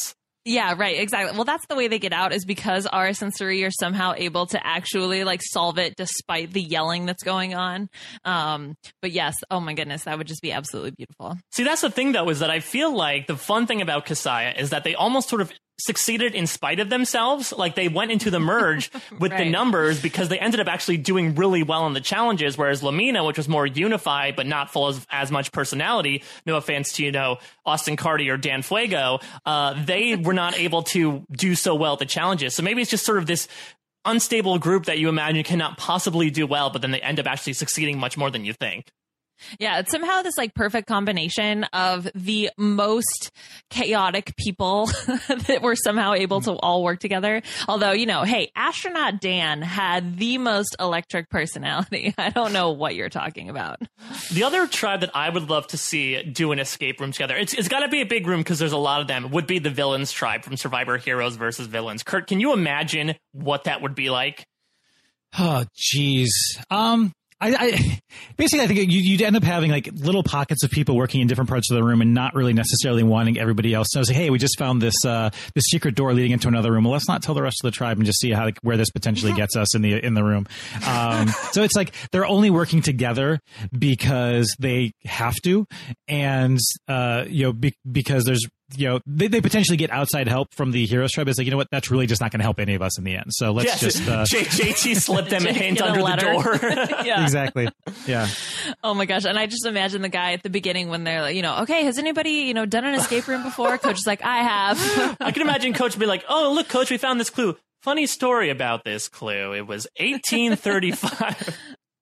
Yeah, right. Exactly. Well, that's the way they get out is because Aris and Suri are somehow able to actually like solve it despite the yelling that's going on. Um, but yes, oh my goodness, that would just be absolutely beautiful. See, that's the thing, though, is that I feel like the fun thing about Kasaya is that they almost sort of succeeded in spite of themselves. Like they went into the merge with right. the numbers because they ended up actually doing really well in the challenges, whereas Lamina, which was more unified but not full of as much personality, no offense to, you know, Austin Carty or Dan Fuego, uh, they were not able to do so well at the challenges. So maybe it's just sort of this unstable group that you imagine cannot possibly do well, but then they end up actually succeeding much more than you think. Yeah, it's somehow this like perfect combination of the most chaotic people that were somehow able to all work together. Although, you know, hey, Astronaut Dan had the most electric personality. I don't know what you're talking about. The other tribe that I would love to see do an escape room together, it's, it's got to be a big room because there's a lot of them, would be the Villains tribe from Survivor Heroes versus Villains. Kurt, can you imagine what that would be like? Oh, geez. Um... I, I basically I think you, you'd end up having like little pockets of people working in different parts of the room and not really necessarily wanting everybody else to know. Say, hey, we just found this uh, this secret door leading into another room. Well, let's not tell the rest of the tribe and just see how like, where this potentially gets us in the in the room. Um, so it's like they're only working together because they have to, and uh, you know, be, because there's. You know, they, they potentially get outside help from the Heroes tribe. It's like, you know what, that's really just not going to help any of us in the end. So let's yes. just uh, J- JT slipped them a hint under the door. Yeah. Exactly. Yeah. Oh my gosh. And I just imagine the guy at the beginning when they're like, you know, okay, has anybody, you know, done an escape room before? Coach is like, I have. I can imagine Coach be like, oh, look, Coach, we found this clue. Funny story about this clue. It was eighteen thirty-five.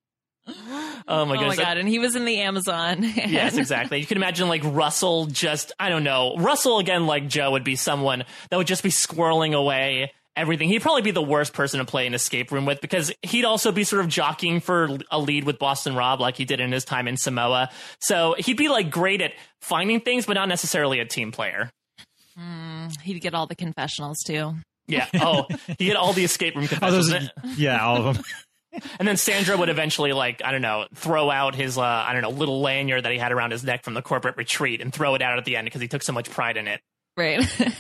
Oh my, oh my god, and he was in the Amazon. Yes, exactly. You can imagine like Russell just, I don't know, Russell again, like Joe, would be someone that would just be squirreling away everything. He'd probably be the worst person to play an escape room with because he'd also be sort of jockeying for a lead with Boston Rob like he did in his time in Samoa. So he'd be like great at finding things, but not necessarily a team player. Mm, he'd get all the confessionals too. Yeah. Oh, he'd get all the escape room confessionals. Oh, those, yeah, all of them. And then Sandra would eventually, like, I don't know, throw out his, uh, I don't know, little lanyard that he had around his neck from the corporate retreat and throw it out at the end because he took so much pride in it. Right.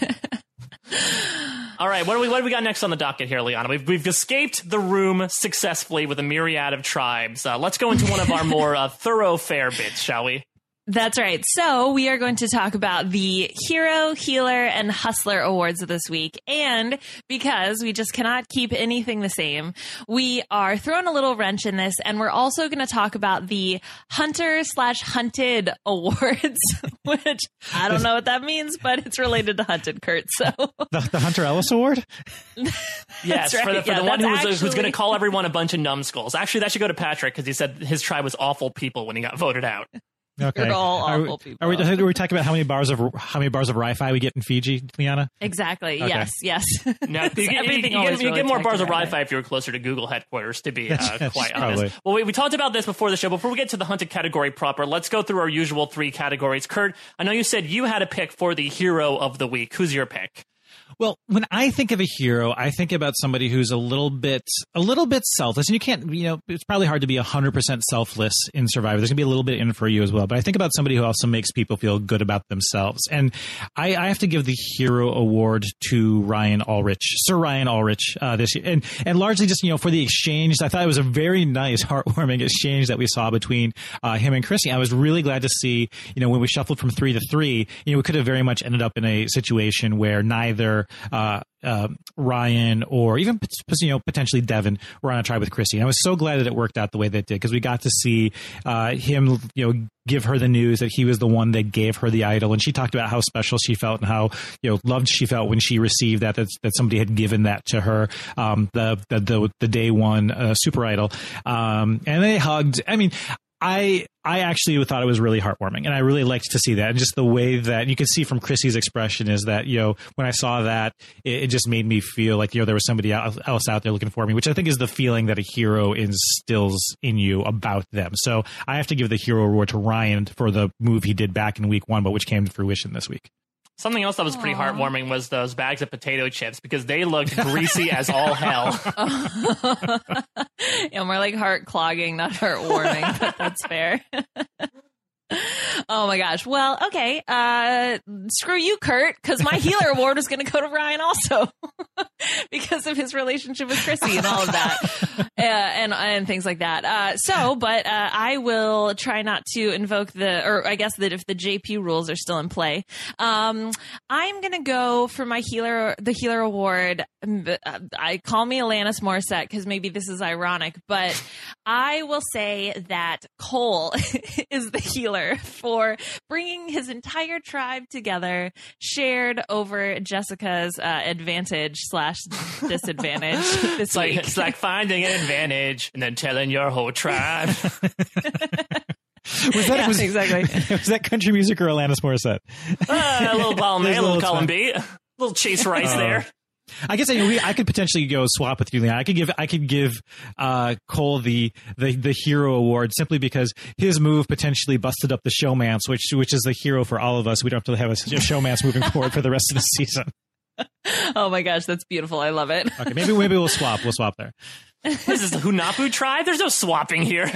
All right, what do we what do we got next on the docket here, Liana? We've we've escaped the room successfully with a myriad of tribes. Uh, let's go into one of our more uh, thoroughfare bits, shall we? That's right. So we are going to talk about the Hero, Healer, and Hustler awards of this week. And because we just cannot keep anything the same, we are throwing a little wrench in this. And we're also going to talk about the Hunter slash Hunted awards, which I don't know what that means, but it's related to Hunted, Kurt. So the, the Hunter Ellis Award? Yes, right. for the, for yeah, the one who was, actually... who's going to call everyone a bunch of numbskulls. Actually, that should go to Patrick because he said his tribe was awful people when he got voted out. Okay. You're all are awful we, people. Are we, are we talking about how many bars of how many bars of Wi-Fi we get in Fiji, Liana? Exactly. Okay. Yes. Yes. No, you, get, everything you, you, always get, you really get more bars of around Wi-Fi it. if you were closer to Google headquarters, to be uh, Yes, quite probably. honest. Well, we, we talked about this before the show. Before we get to the Hunted category proper, let's go through our usual three categories. Kurt, I know you said you had a pick for the Hero of the Week. Who's your pick? Well, when I think of a hero, I think about somebody who's a little bit, a little bit selfless. And you can't, you know, it's probably hard to be a hundred percent selfless in Survivor. There's gonna be a little bit in for you as well. But I think about somebody who also makes people feel good about themselves. And I, I have to give the Hero Award to Ryan Ulrich, Sir Ryan Ulrich, uh, this year, and and largely just you know for the exchange. I thought it was a very nice, heartwarming exchange that we saw between uh, him and Chrissy. I was really glad to see, you know, when we shuffled from three to three, you know, we could have very much ended up in a situation where neither. Uh, uh, Ryan or even you know potentially Devin were on a tribe with Chrissy. And I was so glad that it worked out the way that it did because we got to see uh, him you know give her the news that he was the one that gave her the idol, and she talked about how special she felt and how you know loved she felt when she received that that, that somebody had given that to her, um, the, the the the day one uh, super idol, um, and they hugged. I mean. I I actually thought it was really heartwarming, and I really liked to see that. And just the way that you can see from Chrissy's expression is that, you know, when I saw that, it, it just made me feel like, you know, there was somebody else out there looking for me, which I think is the feeling that a hero instills in you about them. So I have to give the Hero Award to Ryan for the move he did back in week one, but which came to fruition this week. Something else that was pretty Aww. heartwarming was those bags of potato chips because they looked greasy as all hell. Yeah, more like heart clogging, not heart warming, but that's fair. Oh my gosh. Well, okay. Uh, screw you, Kurt, because my healer award was going to go to Ryan also because of his relationship with Chrissy and all of that, uh, and and things like that. Uh, so, but uh, I will try not to invoke the, or I guess that if the J P rules are still in play, um, I'm going to go for my healer, the healer award. I call me Alanis Morissette because maybe this is ironic, but I will say that Cole is the healer for bringing his entire tribe together, shared over Jessica's uh, advantage slash disadvantage this it's like, week. It's like finding an advantage and then telling your whole tribe. Was that Yeah, was, exactly. was that country music or Alanis Morissette? Uh, a little column A, a There's a little little column time. B, a little Chase Rice Uh, there. I guess I, we, I could potentially go swap with you, Leon. I could give I could give uh, Cole the, the the hero award simply because his move potentially busted up the showmance, which which is the hero for all of us. We don't have to have a showmance moving forward for the rest of the season. Oh my gosh, that's beautiful. I love it. Okay, maybe maybe we'll swap. We'll swap there. What is this, the Hunapu tribe? There's no swapping here.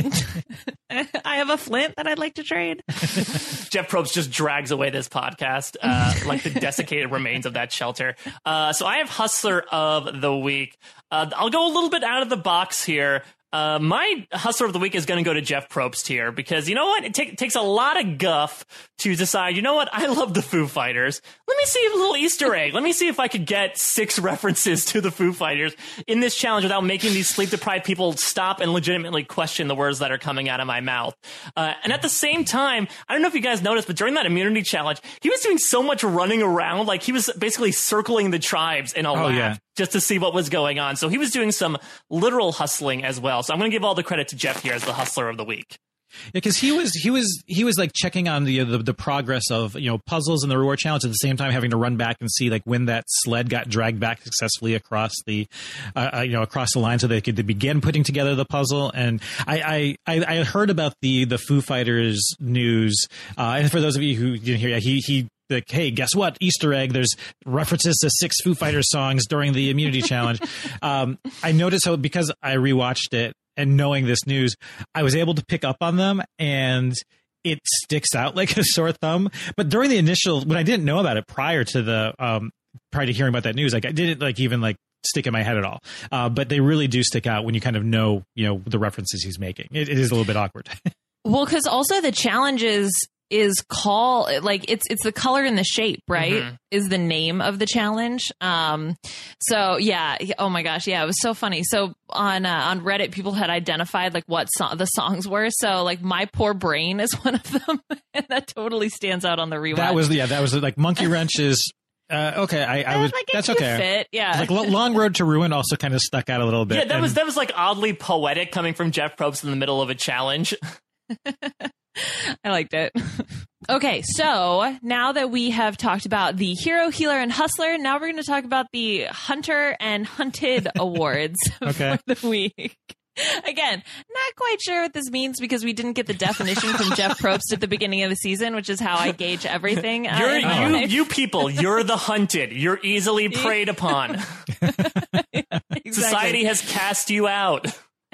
I have a flint that I'd like to trade. Jeff Probst just drags away this podcast uh, like the desiccated remains of that shelter. Uh, so I have Hustler of the Week. Uh, I'll go a little bit out of the box here. Uh, my Hustler of the Week is going to go to Jeff Probst here because, you know what? It ta- takes a lot of guff to decide, you know what? I love the Foo Fighters. Let me see a little Easter egg. Let me see if I could get six references to the Foo Fighters in this challenge without making these sleep-deprived people stop and legitimately question the words that are coming out of my mouth. Uh, and at the same time, I don't know if you guys noticed, but during that immunity challenge, he was doing so much running around. Like, he was basically circling the tribes in a Oh, lap. yeah. Just to see what was going on. So he was doing some literal hustling as well. So I'm going to give all the credit to Jeff here as the Hustler of the Week. Yeah, because he was he was he was like checking on the, the the progress of you know puzzles and the reward challenge at the same time having to run back and see like when that sled got dragged back successfully across the uh, uh, you know across the line so they could begin putting together the puzzle. And I I, I heard about the the Foo Fighters news. Uh, and for those of you who didn't hear, he he. Like, hey, guess what? Easter egg. There's references to six Foo Fighters songs during the immunity challenge. Um, I noticed how because I rewatched it and knowing this news, I was able to pick up on them and it sticks out like a sore thumb. But during the initial, when I didn't know about it prior to the um, prior to hearing about that news, like I didn't like even like stick in my head at all. Uh, but they really do stick out when you kind of know, you know, the references he's making. It, it is a little bit awkward. Well, because also the challenges is call like it's it's the color and the shape, right? Mm-hmm. Is the name of the challenge. Um, so yeah. Oh my gosh, yeah, it was so funny. So on uh, on Reddit, people had identified like what so- the songs were. So like My Poor Brain is one of them, and that totally stands out on the rewatch. That was yeah, that was like Monkey Wrench is. Uh, okay, I, I was. Like that's okay. Fit, yeah. Like Long Road to Ruin also kind of stuck out a little bit. Yeah, that and, was that was like oddly poetic coming from Jeff Probst in the middle of a challenge. I liked it. Okay, so now that we have talked about the Hero, Healer, and Hustler, now we're going to talk about the Hunter and Hunted awards Okay. for the week. Again, not quite sure what this means because we didn't get the definition from Jeff Probst at the beginning of the season, which is how I gauge everything. Uh, You're, in my you, life. you people, you're the hunted. You're easily preyed upon. Exactly. Society has cast you out.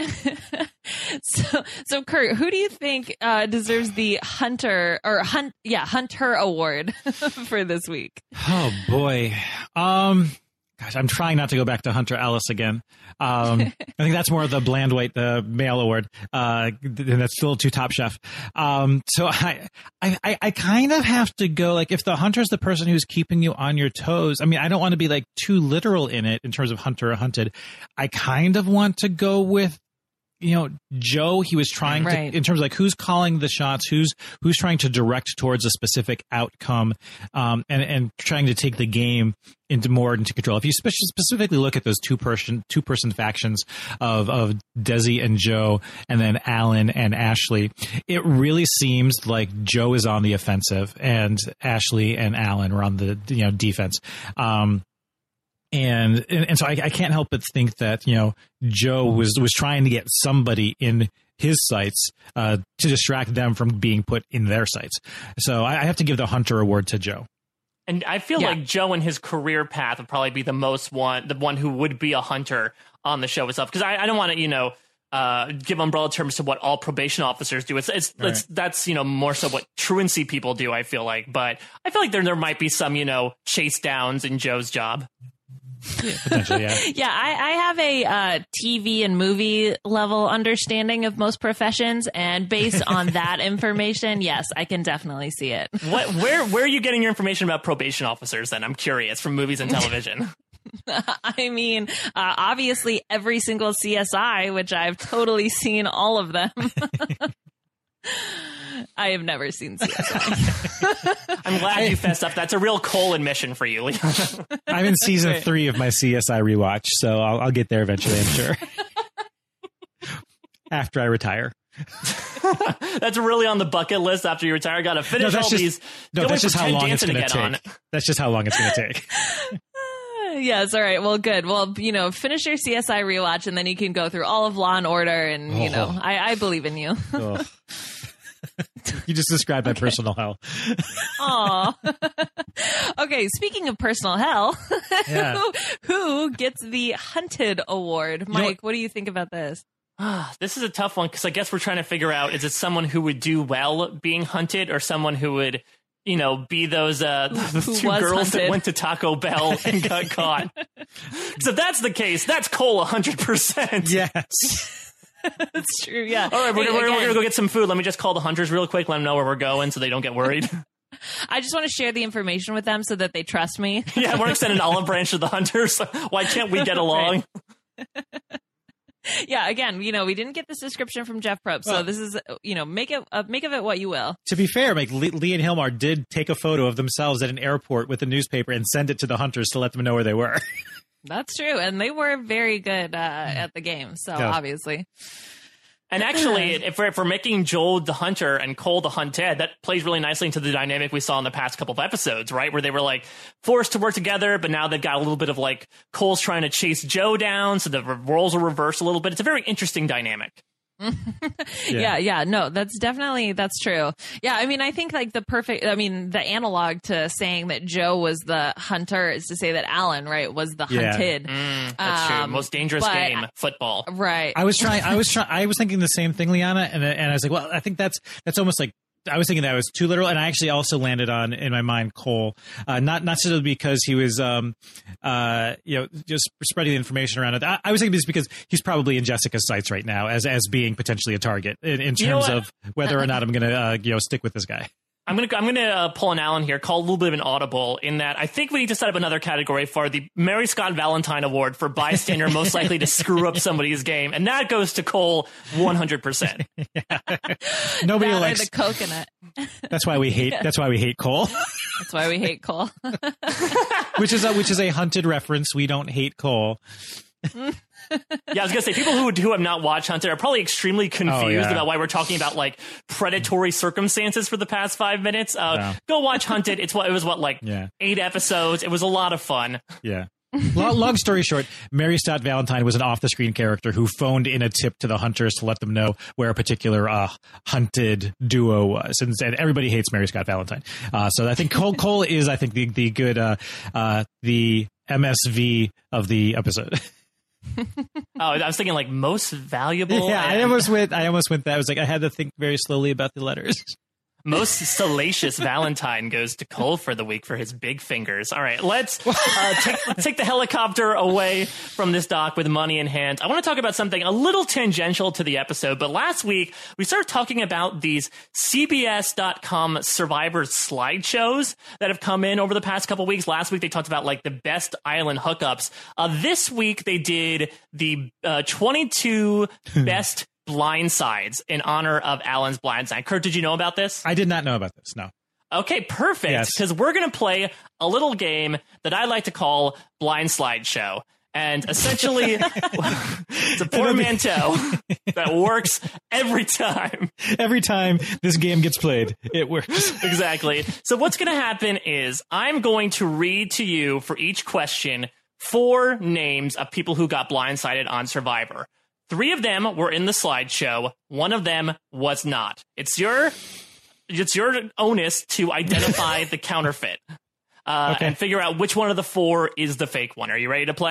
so, so Kurt, who do you think uh, deserves the Hunter or Hunt? Yeah, Hunter Award for this week? Oh boy, um, gosh, I'm trying not to go back to Hunter Ellis again. Um, I think that's more of the bland white, the male award, uh, and that's still too Top Chef. Um, so I, I, I, I kind of have to go like if the hunter's the person who's keeping you on your toes. I mean, I don't want to be like too literal in it in terms of hunter or hunted. I kind of want to go with. You know, Joe, he was trying right. to, in terms of like who's calling the shots, who's who's trying to direct towards a specific outcome, um, and and trying to take the game into more into control. If you spe- specifically look at those two person two person factions of of Desi and Joe, and then Alan and Ashley, it really seems like Joe is on the offensive, and Ashley and Alan are on the you know defense. Um, And, and and so I, I can't help but think that, you know, Joe was was trying to get somebody in his sights uh, to distract them from being put in their sights. So I, I have to give the Hunter Award to Joe. And I feel yeah. like Joe in his career path would probably be the most one, the one who would be a hunter on the show itself. Because I, I don't want to, you know, uh, give umbrella terms to what all probation officers do. It's it's, Right. it's that's you know more so what truancy people do. I feel like, but I feel like there there might be some you know chase downs in Joe's job. Potentially, yeah. Yeah, I, I have a uh, T V and movie level understanding of most professions, and based on that information, yes, I can definitely see it. What where where are you getting your information about probation officers? Then I'm curious from movies and television. I mean, uh, obviously every single C S I, which I've totally seen all of them. I have never seen C S I. I'm glad you fessed up. That's a real Cole admission for you, Leon. I'm in season three of my C S I rewatch, so I'll, I'll get there eventually, I'm sure. After I retire. That's really on the bucket list after you retire. Got to finish No, all that's just, these. no, Don't that's wait just for how Ted long it's Danson going to to get take. on. That's just how long it's going to take. Yes, all right. Well, good. Well, you know, finish your C S I rewatch, and then you can go through all of Law and Order, and you know, Oh. I, I believe in you. Ugh. You just described my personal hell. Aw. Okay, speaking of personal hell, Yeah. who, who gets the Hunted Award? know Mike, what- what do you think about this? This is a tough one because I guess we're trying to figure out, is it someone who would do well being hunted or someone who would, you know, be those uh, those who two was girls that hunted. went to Taco Bell and got caught? So if that's the case, that's Cole one hundred percent. Yes. That's true, yeah. All right, we're, Hey, we're, we're again, going to go get some food. Let me just call the hunters real quick, let them know where we're going so they don't get worried. I just want to share the information with them so that they trust me. Yeah, we're extending an olive branch to the hunters. Why can't we get along? Yeah, again, you know, we didn't get this description from Jeff Probst, so Well- this is, you know, make it uh, make of it what you will. To be fair, like Lee, Lee and Hilmar did take a photo of themselves at an airport with a newspaper and send it to the hunters to let them know where they were. That's true, and they were very good uh, at the game, so Yeah. obviously. And actually, if we're, if we're making Joel the hunter and Cole the hunted, that plays really nicely into the dynamic we saw in the past couple of episodes, right? Where they were like forced to work together, but now they've got a little bit of like Cole's trying to chase Joe down, so the roles are reversed a little bit. It's a very interesting dynamic. Yeah. yeah, no, that's definitely, that's true. Yeah, I mean, I think like the perfect, I mean, the analog to saying that Joe was the hunter is to say that Alan, right, was the Yeah. hunted. Mm, that's true. Um, Most dangerous but- game, football. Right. I was trying. I was trying. I was thinking the same thing, Liana, and and I was like, well, I think that's that's almost like. I was thinking that was too literal, and I actually also landed on in my mind Cole, uh, not not simply because he was, um, uh, you know, just spreading the information around it. I, I was thinking this because he's probably in Jessica's sights right now as as being potentially a target in, in You know terms what? of whether or not I'm going to uh, you know stick with this guy. I'm gonna I'm gonna uh, pull an Alan here, call a little bit of an audible in that I think we need to set up another category for the Mary Scott Valentine Award for bystander most likely to screw up somebody's game, and that goes to Cole one hundred percent. Nobody That or likes. the coconut. That's why we hate. That's why we hate Cole, That's why we hate Cole. which is a, which is a hunted reference. We don't hate Cole. Yeah, I was gonna say people who who have not watched Hunted are probably extremely confused Oh, yeah. about why we're talking about like predatory circumstances for the past five minutes. Uh, Yeah. Go watch Hunted. It's what it was. What like Yeah. eight episodes. It was a lot of fun. Yeah. long, long story short, Mary Scott Valentine was an off-the-screen character who phoned in a tip to the hunters to let them know where a particular uh, hunted duo was, and, and everybody hates Mary Scott Valentine. Uh, so I think Cole Cole is, I think, the the good uh, uh, the M S V of the episode. Oh, I was thinking like most valuable. yeah, I and almost went. I almost went that. I was like, I had to think very slowly about the letters. most salacious Valentine goes to Cole for the week for his big fingers. All right, let's uh, take let's take the helicopter away from this dock with money in hand. I want to talk about something a little tangential to the episode, but last week we started talking about these C B S dot com Survivor slideshows that have come in over the past couple weeks. Last week they talked about like the best island hookups. Uh, this week they did the uh, twenty-two best blindsides in honor of Alan's blindside. Kurt, did you know about this? I did not know about this. No. Okay, perfect. Yes. Because we're going to play a little game that I like to call Blind Slide Show. And essentially, it's a portmanteau that works every time. Every time this game gets played, it works. Exactly. So what's going to happen is I'm going to read to you for each question four names of people who got blindsided on Survivor. Three of them were in the slideshow. One of them was not. It's your it's your onus to identify the counterfeit uh, Okay. and figure out which one of the four is the fake one. Are you ready to play?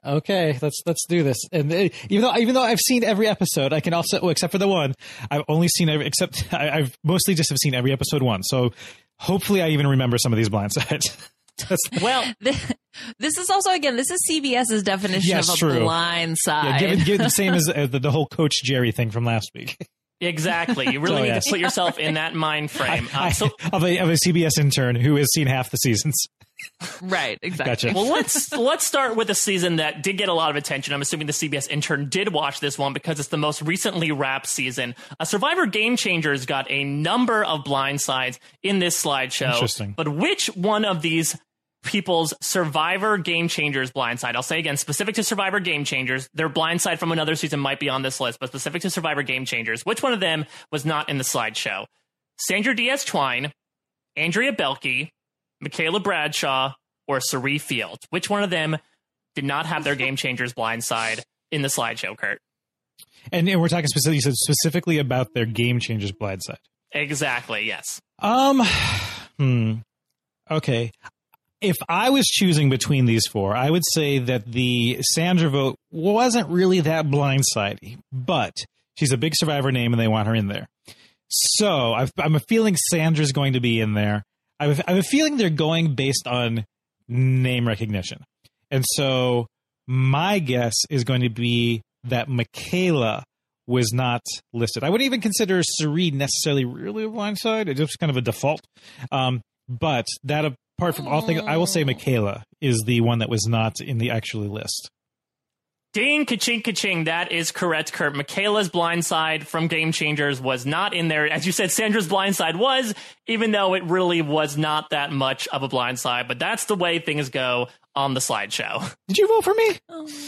Okay, let's let's do this. And uh, even though even though I've seen every episode, I can also, well, except for the one, I've only seen every, except I, I've mostly just have seen every episode once. So hopefully, I even remember some of these blindsides. Well, this is also, again, this is CBS's definition yes, of a true. blind side. Yeah, give it, give it the same as uh, the, the whole Coach Jerry thing from last week. Exactly. You really oh, need yes. to put yourself in that mind frame. I, Um, so, I, of, a, of a C B S intern who has seen half the seasons. Right, exactly. Gotcha. well, let's let's start with a season that did get a lot of attention. I'm assuming the C B S intern did watch this one because it's the most recently wrapped season. A Survivor Game Changers got a number of blindsides in this slideshow. Interesting. But which one of these people's Survivor Game Changers blindside? I'll say again, specific to Survivor Game Changers, their blindside from another season might be on this list, but specific to Survivor Game Changers, which one of them was not in the slideshow? Sandra Diaz-Twine, Andrea Belke, Michaela Bradshaw, or Sari Fields? Which one of them did not have their Game Changers blindside in the slideshow, Kurt? And, and we're talking specifically, you said specifically about their Game Changers blindside. Exactly, yes. Um, hmm. Okay. If I was choosing between these four, I would say that the Sandra vote wasn't really that blindsidey, but she's a big Survivor name and they want her in there. So I've, I'm a feeling Sandra's going to be in there. I have, I have a feeling they're going based on name recognition. And so my guess is going to be that Michaela was not listed. I wouldn't even consider Sari necessarily really a blindside. It's just kind of a default. Um, but that apart from all things, I will say Michaela is the one that was not in the actual list. Ding, ka-ching, ka-ching. That is correct, Kurt. Michaela's blindside from Game Changers was not in there. As you said, Sandra's blindside was, even though it really was not that much of a blindside. But that's the way things go on the slideshow. Did you vote for me?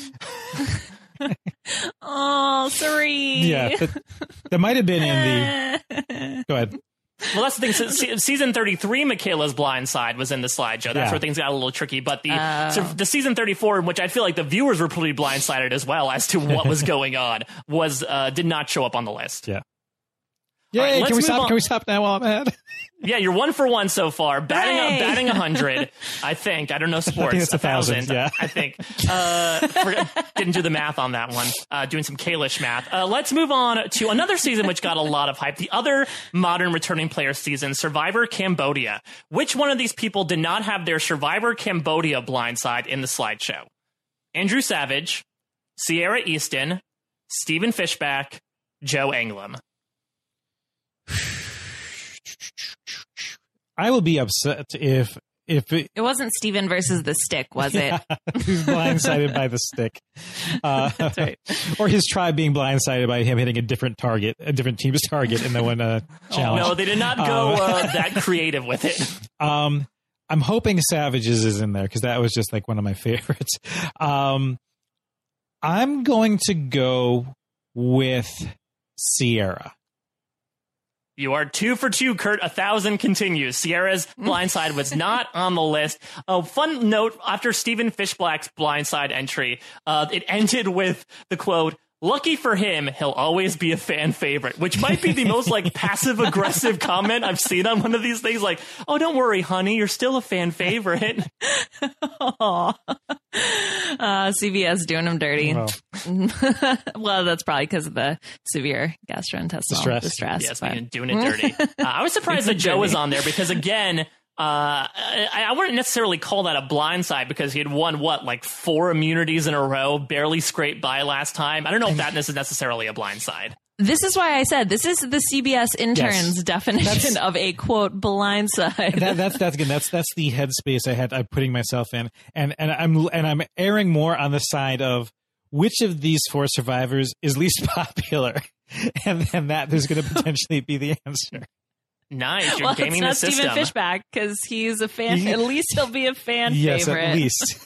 Oh, oh sorry. Yeah, that, that might have been in the... Go ahead. Well, that's the thing. Se- se- season thirty-three, Michaela's blindside was in the slideshow. That's Yeah. where things got a little tricky. But the Oh. so the season thirty-four, in which I feel like the viewers were pretty blindsided as well as to what was going on, was uh, did not show up on the list. Yeah. All right, Yay, let's can we move stop? on. Can we stop now while I'm ahead? Yeah, you're one for one so far. Batting Hooray! batting a hundred, I think. I don't know sports. it's a thousand, yeah. I think. Uh, forget, didn't do the math on that one. Uh, doing some Kalish math. Uh, let's move on to another season which got a lot of hype. The other modern returning player season, Survivor Cambodia. Which one of these people did not have their Survivor Cambodia blindside in the slideshow? Andrew Savage, Sierra Easton, Stephen Fishback, Joe Englum. I will be upset if if it, It wasn't Steven versus the stick, was it? he's blindsided by the stick, uh, That's right. or his tribe being blindsided by him hitting a different target, a different team's target in the one uh, challenge. No, they did not go Um, uh, that creative with it. Um, I'm hoping Savages is in there because that was just like one of my favorites. Um, I'm going to go with Sierra. You are two for two, Kurt. A thousand continues. Sierra's blindside was not on the list. A fun note, after Stephen Fishback's blindside entry, uh, it ended with the quote, "Lucky for him, he'll always be a fan favorite," which might be the most like passive aggressive comment I've seen on one of these things. Like, "Oh, don't worry, honey, you're still a fan favorite." Aw. Uh, C B S doing him dirty. Well, Well, that's probably because of the severe gastrointestinal Distress. distress. Yes, but- being doing it dirty. Uh, I was surprised It's that a Joe journey. was on there because, again, uh, I, I wouldn't necessarily call that a blindside because he had won, what, like four immunities in a row, barely scraped by last time. I don't know if that is necessarily a blindside. This is why I said this is the C B S intern's Yes. definition That's- of a quote blindside. that, that's that's again that's that's the headspace I had I'm putting myself in, and and I'm and I'm erring more on the side of which of these four survivors is least popular, and then that there's going to potentially be the answer. Nice. You're Well, gaming it's the not system. Stephen Fishback because he's a fan. He- At least he'll be a fan Yes, favorite. at least.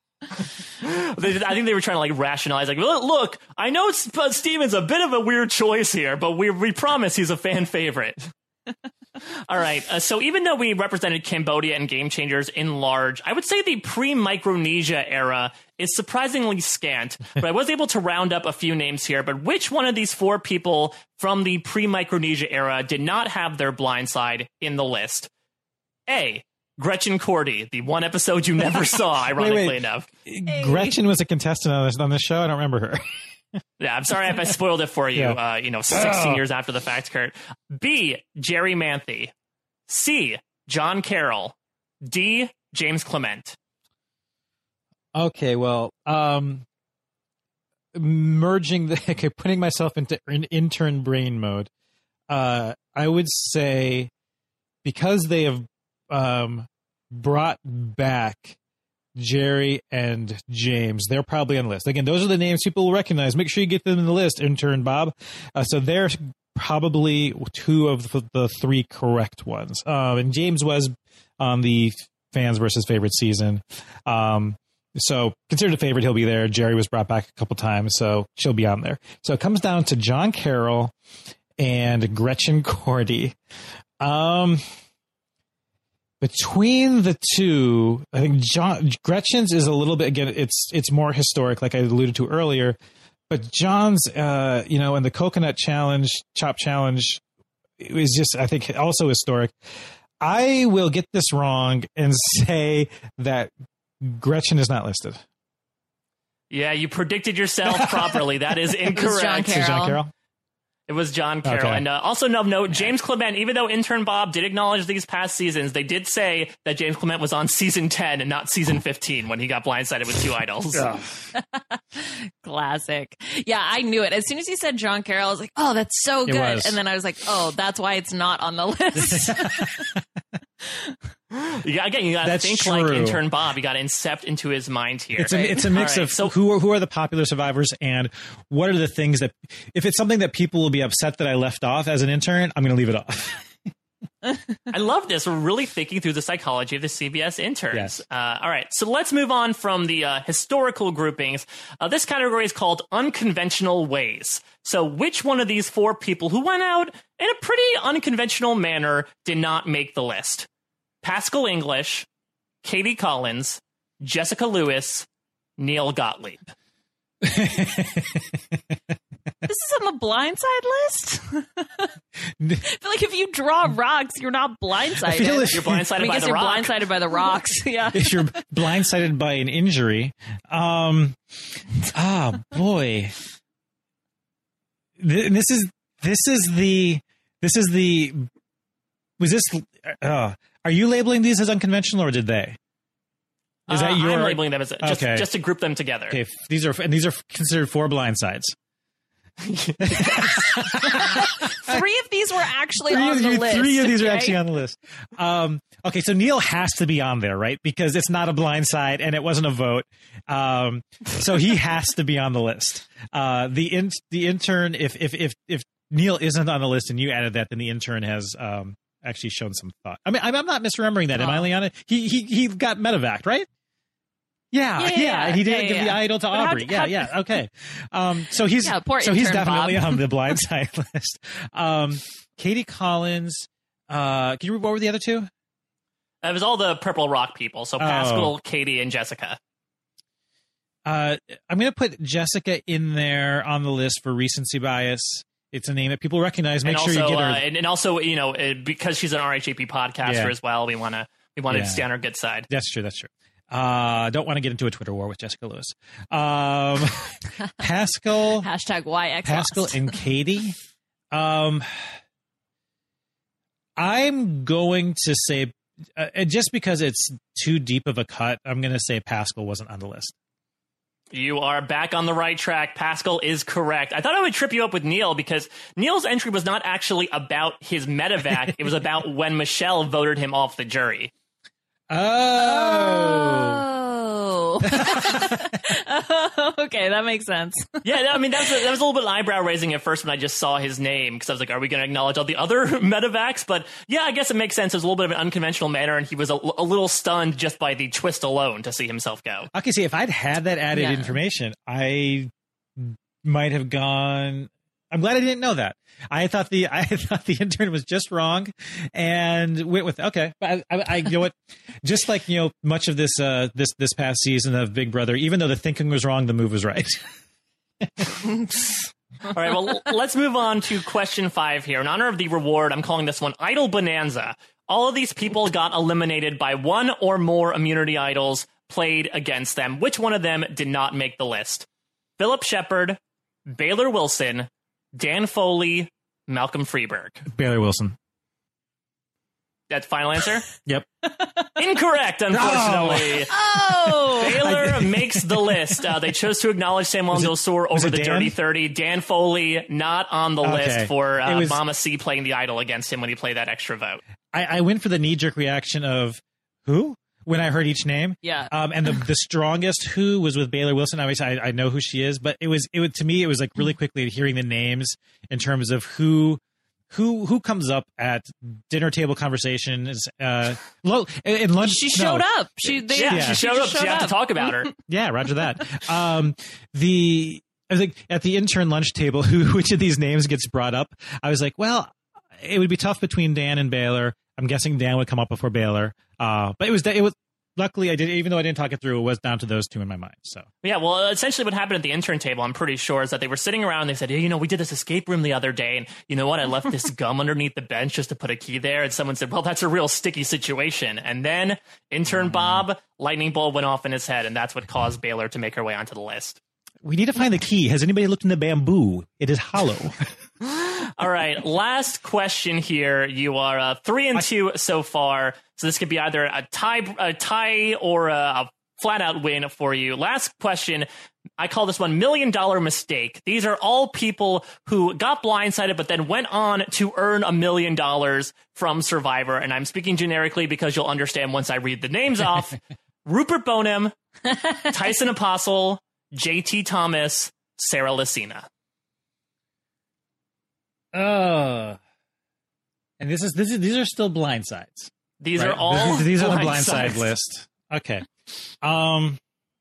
They- I think they were trying to like rationalize, like, look, look I know it's, but Steven's a bit of a weird choice here, but we we promise he's a fan favorite. All right. Uh, so even though we represented Cambodia and Game Changers in large, I would say the pre-Micronesia era is surprisingly scant. But I was able to round up a few names here. But which one of these four people from the pre-Micronesia era did not have their blindside in the list? A. Gretchen Cordy, the one episode you never saw, ironically wait, wait. enough. Hey. Gretchen was a contestant on this on the show. I don't remember her. Yeah, I'm sorry if I spoiled it for you. Yeah. Uh, you know, sixteen years after the fact, Kurt. B. Jerry Manthe. C. John Carroll. D. James Clement. Okay, well, um, merging the okay, putting myself into an intern brain mode. Uh, I would say because they have um, brought back Jerry and James, they're probably on the list. Again, those are the names people will recognize. Make sure you get them in the list, intern Bob. Uh, so they're probably two of the, the three correct ones. Um, and James was on the fans versus favorite season. Um, so considered a favorite, he'll be there. Jerry was brought back a couple times, so she'll be on there. So it comes down to John Carroll and Gretchen Cordy. Um, Between the two, I think John Gretchen's is a little bit, again, it's it's more historic, like I alluded to earlier. But John's, uh, you know, and the coconut challenge, chop challenge, it was just, I think, also historic. I will get this wrong and say that Gretchen is not listed. Yeah, you predicted yourself properly. That is incorrect. It was John Carroll. John Carroll? It was John Carroll. Okay. And uh, also of note, James Clement, even though intern Bob did acknowledge these past seasons, they did say that James Clement was on season ten and not season fifteen when he got blindsided with two idols. Classic. Yeah, I knew it. As soon as he said John Carroll, I was like, oh, that's so It good. was. And then I was like, oh, that's why it's not on the list. Yeah, again, you got to That's think true. like intern Bob. You got to incept into his mind here. It's a, it's a mix All right, of so- who are, who are the popular survivors and what are the things that, if it's something that people will be upset that I left off as an intern, I'm going to leave it off. I love this. We're really thinking through the psychology of the C B S interns. Yes. Uh, all right, so let's move on from the uh, historical groupings. Uh, this category is called unconventional ways. So which one of these four people who went out in a pretty unconventional manner did not make the list? Pascal English, Katie Collins, Jessica Lewis, Neil Gottlieb. This is on the blindside list? I feel like if you draw rocks, you're not blindsided. I feel if- You're blindsided I mean, I by guess the you're rock. blindsided by the rocks. Yeah. If you're blindsided by an injury, um, ah, boy, Th- this is this is the this is the was this? Uh, are you labeling these as unconventional, or did they? Is Uh, that your? I'm labeling them as just, Okay. just to group them together. Okay, f- these are and these are considered four blindsides. Three of these were actually Three, on of, the you- list. three of these are okay? actually on the list. Um, okay, so Neil has to be on there, right? Because it's not a blindside and it wasn't a vote. Um, so he has to be on the list. Uh, the in, the intern, if if if if Neil isn't on the list and you added that, then the intern has um, actually shown some thought. I mean, I'm, I'm not misremembering that. Am I, Oh. Liana? He he he got medevac, right? Yeah, Yeah, yeah, yeah, and he didn't yeah, give yeah. the idol to But how'd- Aubrey. yeah, how'd- yeah, okay. Um, so he's Yeah, poor so he's intern definitely Bob. on the blindside list. Um, Katie Collins. Uh, can you read what were the other two? It was all the Purple Rock people. So Pascal, Katie, and Jessica. Uh, I'm going to put Jessica in there on the list for recency bias. It's a name that people recognize. Make and sure also, you get her. uh, and, and also, you know, uh, because she's an R H A P podcaster Yeah. as well, we want to we want to Yeah. stay on her good side. That's true. That's true. Uh, don't want to get into a Twitter war with Jessica Lewis. Um, Pascal, Hashtag Y X Pascal, lost. and Katie. Um, I'm going to say, uh, just because it's too deep of a cut, I'm going to say Pascal wasn't on the list. You are back on the right track. Pascal is correct. I thought I would trip you up with Neil because Neil's entry was not actually about his medevac. It was about when Michelle voted him off the jury. Oh. Oh. Oh, okay, that makes sense. Yeah, I mean, that was, a, that was a little bit eyebrow raising at first when I just saw his name because I was like, are we going to acknowledge all the other medevacs? But yeah, I guess it makes sense. It was a little bit of an unconventional manner, and he was a, a little stunned just by the twist alone to see himself go. Okay, see, if I'd had that added Yeah. information, I might have gone. I'm glad I didn't know that. I thought the I thought the intern was just wrong, and went with okay. But I, I, I you know what? Just like you know, much of this uh, this this past season of Big Brother, even though the thinking was wrong, the move was right. All right, well, let's move on to question five here. In honor of the reward, I'm calling this one Idol Bonanza. All of these people got eliminated by one or more immunity idols played against them. Which one of them did not make the list? Philip Shepard, Baylor Wilson, Dan Foley, Malcolm Freeberg. Baylor Wilson. That's final answer? Yep. Incorrect, unfortunately. Oh! Baylor makes the list. Uh, they chose to acknowledge Samuel Dulcor over the Dan? Dirty thirty. Dan Foley, not on the Okay. list for uh, was- Mama C playing the idol against him when he played that extra vote. I, I went for the knee-jerk reaction of who when I heard each name. Yeah. Um, and the, the strongest who was with Baylor Wilson. Obviously, I, I know who she is, but it was it was, to me it was like really quickly hearing the names in terms of who who who comes up at dinner table conversations. Uh, lo- in lunch. She no. showed up. She they, Yeah, Yeah. she showed just up. So you have to talk about her. Yeah, roger that. um, the I was like at the intern lunch table, who which of these names gets brought up? I was like, well, it would be tough between Dan and Baylor. I'm guessing Dan would come up before Baylor. Uh, but it was it was luckily I did, even though I didn't talk it through, it was down to those two in my mind. So Yeah, well, essentially what happened at the intern table, I'm pretty sure, is that they were sitting around and they said, hey, you know, we did this escape room the other day, and you know what? I left this gum underneath the bench just to put a key there. And someone said, well, that's a real sticky situation. And then intern Bob, lightning bolt went off in his head, and that's what caused Baylor to make her way onto the list. we need to find the key. Has anybody looked in the bamboo? It is hollow. All right, last question here. You are uh, three and two so far, so this could be either a tie, a tie, or a, a flat-out win for you. Last question. I call this one million dollar mistake. These are all people who got blindsided, but then went on to earn a million dollars from Survivor. And I'm speaking generically because you'll understand once I read the names off. Rupert Boneham, Tyson Apostle, J T Thomas, Sarah Lacina. Uh, and this is this is these are still blindsides. These right? are all these, these are the blindsides. blindside list. Okay. Um,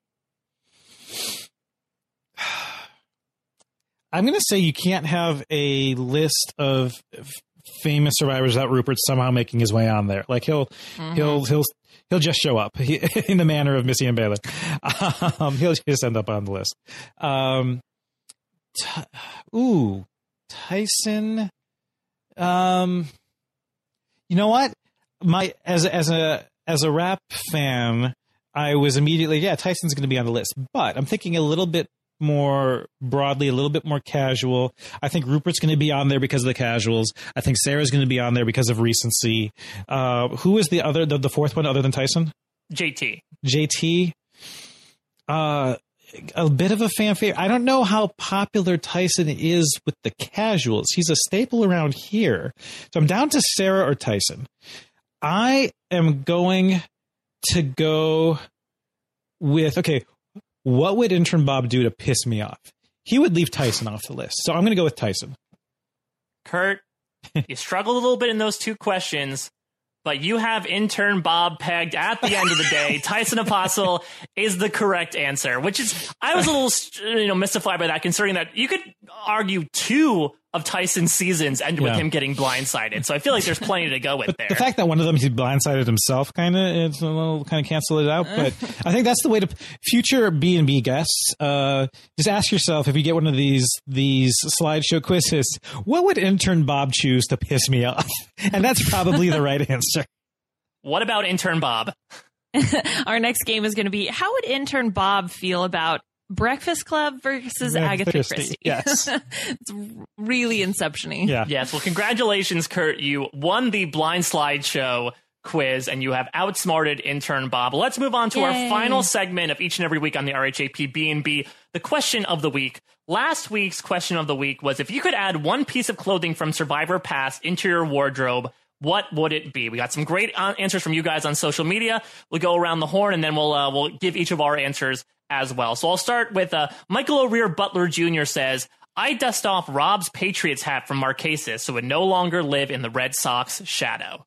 I'm going to say you can't have a list of f- famous survivors without Rupert somehow making his way on there. Like he'll mm-hmm. he'll he'll he'll just show up he, in the manner of Missy and Baylor. Um, he'll just end up on the list. Um, t- ooh, Tyson. Um, you know what? My as as a as a rap fan, I was immediately yeah Tyson's going to be on the list, but I'm thinking a little bit more broadly, a little bit more casual. I think Rupert's going to be on there because of the casuals. I think Sarah's going to be on there because of recency. Uh, who is the other the, the fourth one other than Tyson? J T. J T. Uh, a bit of a fan favorite. I don't know how popular Tyson is with the casuals. He's a staple around here. So I'm down to Sarah or Tyson. I am going to go with, okay, what would intern Bob do to piss me off? He would leave Tyson off the list. So I'm going to go with Tyson. Kurt, you struggled a little bit in those two questions, but you have intern Bob pegged at the end of the day. Tyson Apostle is the correct answer, which is, I was a little, you know, mystified by that, considering that you could argue two of Tyson's seasons ended Yeah. with him getting blindsided. So I feel like there's plenty to go with But there. the fact that one of them he blindsided himself kind of it's a little kind of cancel it out. But I think that's the way to future B and B guests. Uh, just ask yourself if you get one of these these slideshow quizzes, what would intern Bob choose to piss me off? And that's probably the right answer. What about intern Bob? Our next game is going to be, how would intern Bob feel about Breakfast Club versus Yeah, Agatha Christie. Christie? Yes. It's really Inception-y. Yeah. Yes, well, congratulations, Kurt. You won the Blind Slideshow quiz, and you have outsmarted intern Bob. Let's move on to Yay. our final segment of each and every week on the R H A P B and B, the question of the week. Last week's question of the week was, if you could add one piece of clothing from Survivor Past into your wardrobe, what would it be? We got some great uh, answers from you guys on social media. We'll go around the horn, and then we'll uh, we'll give each of our answers as well. So I'll start with uh, Michael O'Rear Butler Junior says, I dust off Rob's Patriots hat from Marquesas so it would no longer live in the Red Sox shadow.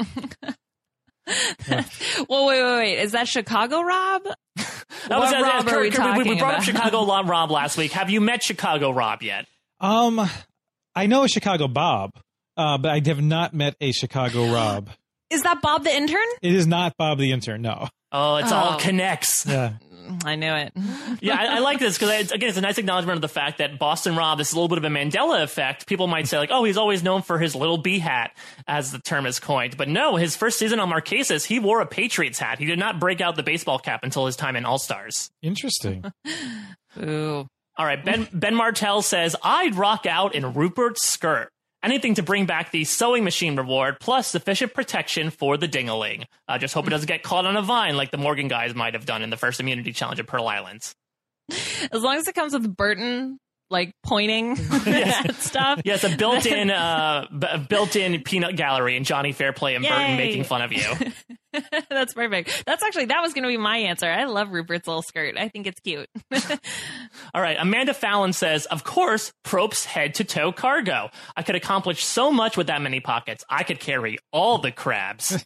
Well, wait, wait, wait. Is that Chicago Rob? That What was, uh, Rob Kurt, are we Kurt, talking we, we brought about? up Chicago Rob last week. Have you met Chicago Rob yet? Um, I know a Chicago Bob, uh, but I have not met a Chicago Rob. Is that Bob the intern? It is not Bob the intern. No. Oh, it's Oh. all connects. Yeah. I knew it. Yeah, I, I like this because, again, it's a nice acknowledgement of the fact that Boston Rob, this is a little bit of a Mandela effect. People might say, like, oh, he's always known for his little B hat, as the term is coined. But no, his first season on Marquesas, he wore a Patriots hat. He did not break out the baseball cap until his time in All-Stars. Interesting. Ooh. All right, Ben, Ben Martell says, I'd rock out in Rupert's skirt. Anything to bring back the sewing machine reward, plus sufficient protection for the ding-a-ling. Uh, just hope it doesn't get caught on a vine like the Morgan guys might have done in the first immunity challenge at Pearl Islands. As long as it comes with Burton, like, pointing Yes. at stuff. Yes, a built-in uh, b- built-in peanut gallery and Johnny Fairplay and Yay. Burton making fun of you. That's perfect. That's actually, that was going to be my answer. I love Rupert's little skirt. I think it's cute. All right, Amanda Fallon says, of course, Prope's head-to-toe cargo. I could accomplish so much with that many pockets. I could carry all the crabs.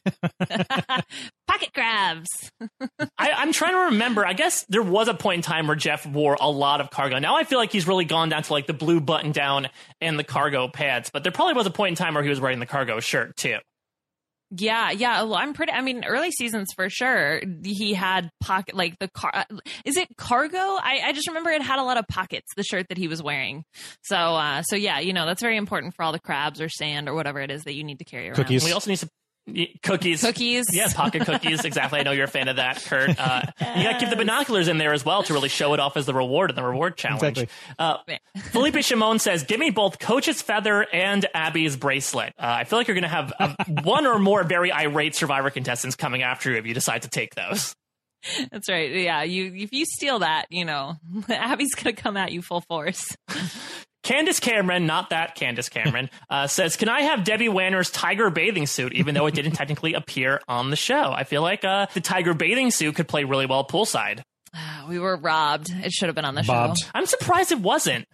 Pocket crabs. I, I'm trying to remember. I guess there was a point in time where Jeff wore a lot of cargo. Now I feel like he's really gone down to like the blue button down and the cargo pants, but there probably was a point in time where he was wearing the cargo shirt too. Yeah, yeah. Well, I'm pretty, I mean, early seasons for sure. He had pocket, like the car. Is it cargo? I, I just remember it had a lot of pockets, the shirt that he was wearing. So, uh, so yeah, you know, that's very important for all the crabs or sand or whatever it is that you need to carry around. Cookies. We also need some y- cookies. Cookies. Yes, pocket cookies. Exactly. I know you're a fan of that, Kurt. Uh, you got to keep the binoculars in there as well to really show it off as the reward in the reward challenge. Exactly. Uh, Felipe Shimon says, give me both Coach's feather and Abby's bracelet. Uh, I feel like you're going to have uh, one or more very irate Survivor contestants coming after you if you decide to take those. That's right. Yeah. You, if you steal that, you know, Abby's going to come at you full force. Candace Cameron, not that Candace Cameron, uh, says, can I have Debbie Wanner's tiger bathing suit, even though it didn't technically appear on the show? I feel like uh, the tiger bathing suit could play really well poolside. We were robbed. It should have been on the Bobbed. show. I'm surprised it wasn't.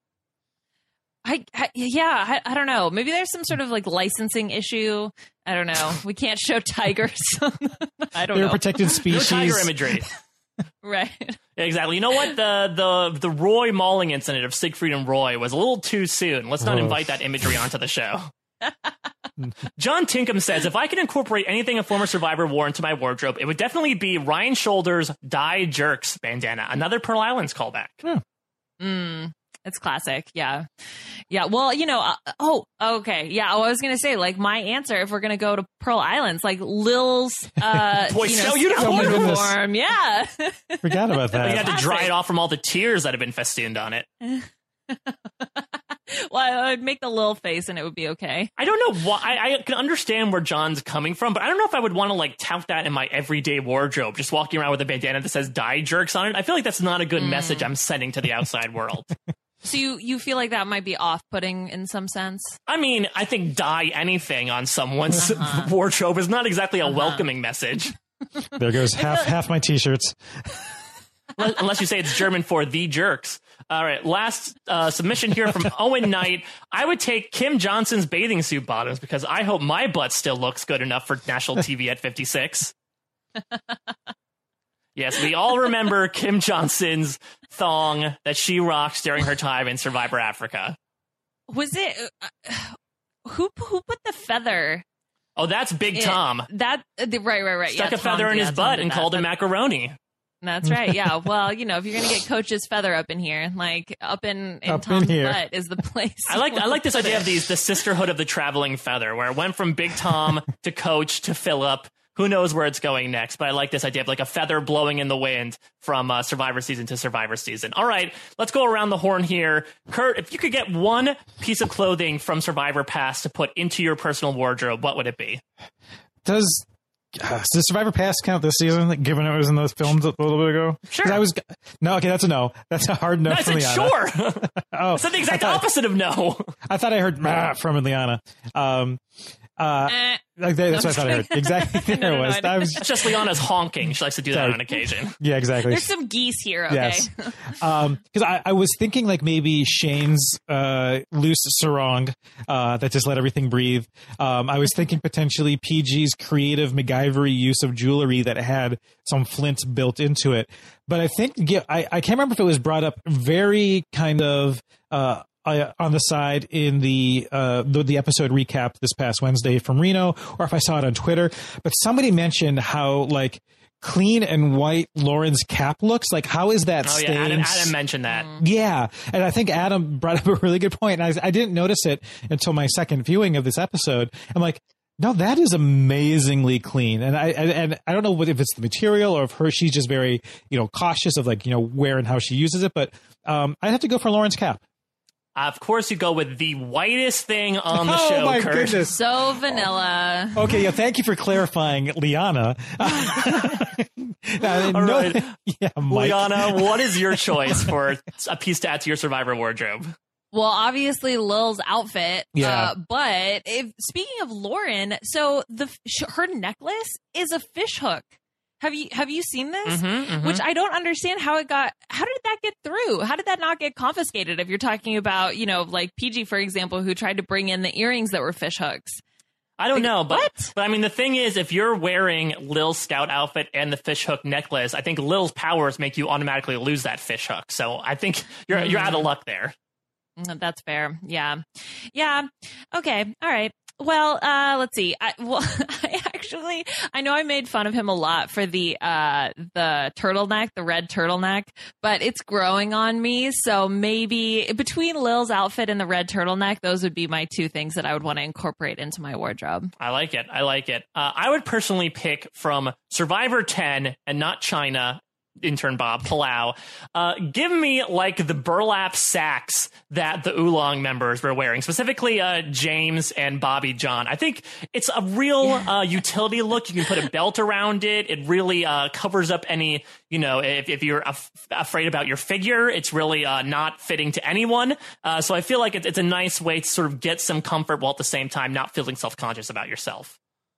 I, I yeah, I, I don't know. Maybe there's some sort of like licensing issue. I don't know. We can't show tigers. I don't They're know. a protected No species. tiger imagery. Right. Exactly. You know what? The the the Roy mauling incident of Siegfried and Roy was a little too soon. Let's not Oh. invite that imagery onto the show. John Tinkham says, if I could incorporate anything a former Survivor wore into my wardrobe, it would definitely be Ryan Shoulder's Die Jerks bandana. Another Pearl Islands callback. Mm, it's classic. Yeah. Yeah. Well, you know, uh, oh, okay. Yeah. I was going to say, like, my answer, if we're going to go to Pearl Islands, like Lil's uh, Boy you know, Scout uniform. Oh my goodness. uniform. Yeah. Forgot about You that. had to dry Classic. it off from all the tears that have been festooned on it. Well, I'd make the Lil face and it would be okay. I don't know why. I, I can understand where John's coming from, but I don't know if I would want to like tout that in my everyday wardrobe, just walking around with a bandana that says Die Jerks on it. I feel like that's not a good message I'm sending to the outside world. So you, you feel like that might be off-putting in some sense? I mean, I think die anything on someone's Uh-huh. wardrobe is not exactly a welcoming message. There goes half half my t-shirts. Unless you say it's German for the jerks. All right, last uh, submission here from Owen Knight. I would take Kim Johnson's bathing suit bottoms because I hope my butt still looks good enough for national T V at fifty-six. Yes, we all remember Kim Johnson's thong that she rocks during her time in Survivor Africa. Was it uh, who who put the feather? Oh, that's Big in- Tom. That uh, the- right, right, right. Stuck yeah, a feather Tom- in yeah, his Tom butt did and that. called him That- macaroni. That's right. Yeah. Well, you know, if you're gonna get Coach's feather up in here, like up in, in Up in Tom's here. butt is the place. I like I like this to put idea it. of these the sisterhood of the traveling feather, where it went from Big Tom to Coach to Phillip. Who knows where it's going next? But I like this idea of like a feather blowing in the wind from uh, Survivor season to Survivor season. All right, let's go around the horn here. Kurt, if you could get one piece of clothing from Survivor Pass to put into your personal wardrobe, what would it be? Does uh, does Survivor Pass count this season, like, given it was in those films a little bit ago? 'Cause Sure. I was no. Okay, that's a no. That's a hard no No, I from said Liana. sure. Oh, I said the exact I thought, opposite of no. I thought I heard "Mah" from Liana. Um, uh, Eh. like, that's No, what I thought I I'm heard. Exactly. No, There no, it was. no, I I was. It's just Liana's honking. She likes to do that Sorry. on occasion. Yeah, exactly. There's some geese here. Okay. Yes. Um, because I, I was thinking like maybe Shane's uh, loose sarong uh, that just let everything breathe. Um, I was thinking potentially P G's creative MacGyver use of jewelry that had some flint built into it. But I think yeah, I, I can't remember if it was brought up very kind of uh, uh, on the side in the, uh, the the episode recap this past Wednesday from Reno, or if I saw it on Twitter. But somebody mentioned how like clean and white Lauren's cap looks. Like, how is that? Oh stained? yeah, Adam, Adam mentioned that. Yeah, and I think Adam brought up a really good point. And I, I didn't notice it until my second viewing of this episode. I'm like, no, that is amazingly clean. And I, I and I don't know what, if it's the material or if her she's just very, you know, cautious of like, you know, where and how she uses it. But um, I'd have to go for Lauren's cap. Of course, you go with the whitest thing on the oh, show, my Kurt. goodness. So vanilla. Okay, yeah, thank you for clarifying, Liana. All no, right. Yeah, Mike. Liana, what is your choice for a piece to add to your Survivor wardrobe? Well, obviously Lil's outfit. Yeah. Uh, but if speaking of Lauren, so the her necklace is a fish hook. Have you have you seen this? Mm-hmm, mm-hmm. Which I don't understand how it got. How did that get through? How did that not get confiscated? If you're talking about, you know, like P G, for example, who tried to bring in the earrings that were fish hooks. I don't like, know, but what? but I mean, the thing is, if you're wearing Lil's scout outfit and the fish hook necklace, I think Lil's powers make you automatically lose that fish hook. So I think you're mm. you're out of luck there. That's fair. Yeah. Yeah. Okay. All right. Well, uh, let's see. I, well, I actually, I know I made fun of him a lot for the, uh, the turtleneck, the red turtleneck, but it's growing on me. So maybe between Lil's outfit and the red turtleneck, those would be my two things that I would want to incorporate into my wardrobe. I like it. I like it. Uh, I would personally pick from Survivor ten and not China. Intern Bob Palau, uh, give me like the burlap sacks that the Oolong members were wearing, specifically uh, James and Bobby John. I think it's a real yeah. uh, utility look. You can put a belt around it. It really uh, covers up any, you know, if, if you're af- afraid about your figure, it's really uh, not fitting to anyone. Uh, so I feel like it's, it's a nice way to sort of get some comfort while at the same time not feeling self-conscious about yourself.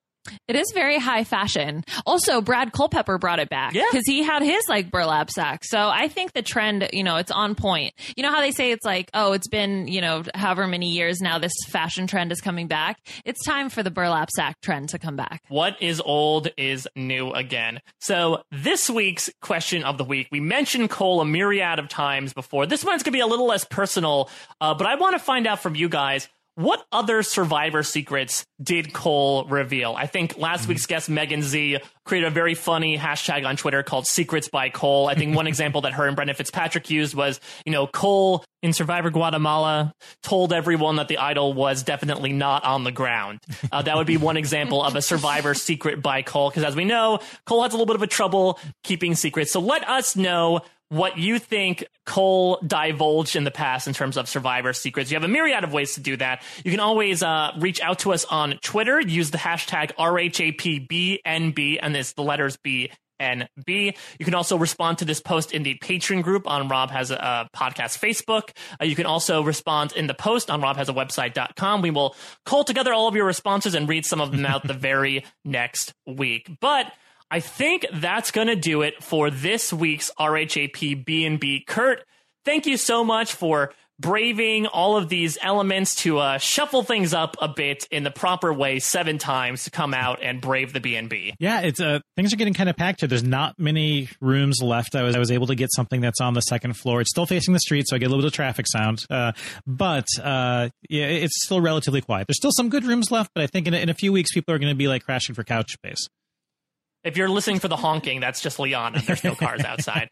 It is very high fashion. Also, Brad Culpepper brought it back because yeah. he had his like burlap sack. So I think the trend, you know, it's on point. You know how they say it's like, oh, it's been, you know, however many years now this fashion trend is coming back. It's time for the burlap sack trend to come back. What is old is new again. So this week's question of the week, we mentioned Cole a myriad of times before. This one's going to be a little less personal, uh, but I want to find out from you guys, what other Survivor secrets did Cole reveal? I think last mm-hmm. week's guest, Megan Z, created a very funny hashtag on Twitter called Secrets by Cole. I think one example that her and Brendan Fitzpatrick used was, you know, Cole in Survivor Guatemala told everyone that the idol was definitely not on the ground. Uh, that would be one example of a Survivor secret by Cole, because as we know, Cole has a little bit of a trouble keeping secrets. So let us know what you think Cole divulged in the past in terms of Survivor secrets. You have a myriad of ways to do that. You can always uh, reach out to us on Twitter. Use the hashtag R H A P B N B, and it's the letters B N B. You can also respond to this post in the Patreon group on Rob Has a uh, Podcast Facebook. Uh, you can also respond in the post on rob has a website dot com. We will cull together all of your responses and read some of them out the very next week. But I think that's going to do it for this week's R H A P B and B. Kurt, thank you so much for braving all of these elements to uh, shuffle things up a bit in the proper way seven times to come out and brave the B and B. Yeah, it's uh, things are getting kind of packed here. There's not many rooms left. I was I was able to get something that's on the second floor. It's still facing the street, so I get a little bit of traffic sound. Uh, but uh, yeah, it's still relatively quiet. There's still some good rooms left, but I think in a, in a few weeks, people are going to be like crashing for couch space. If you're listening for the honking, that's just Liana. There's no cars outside.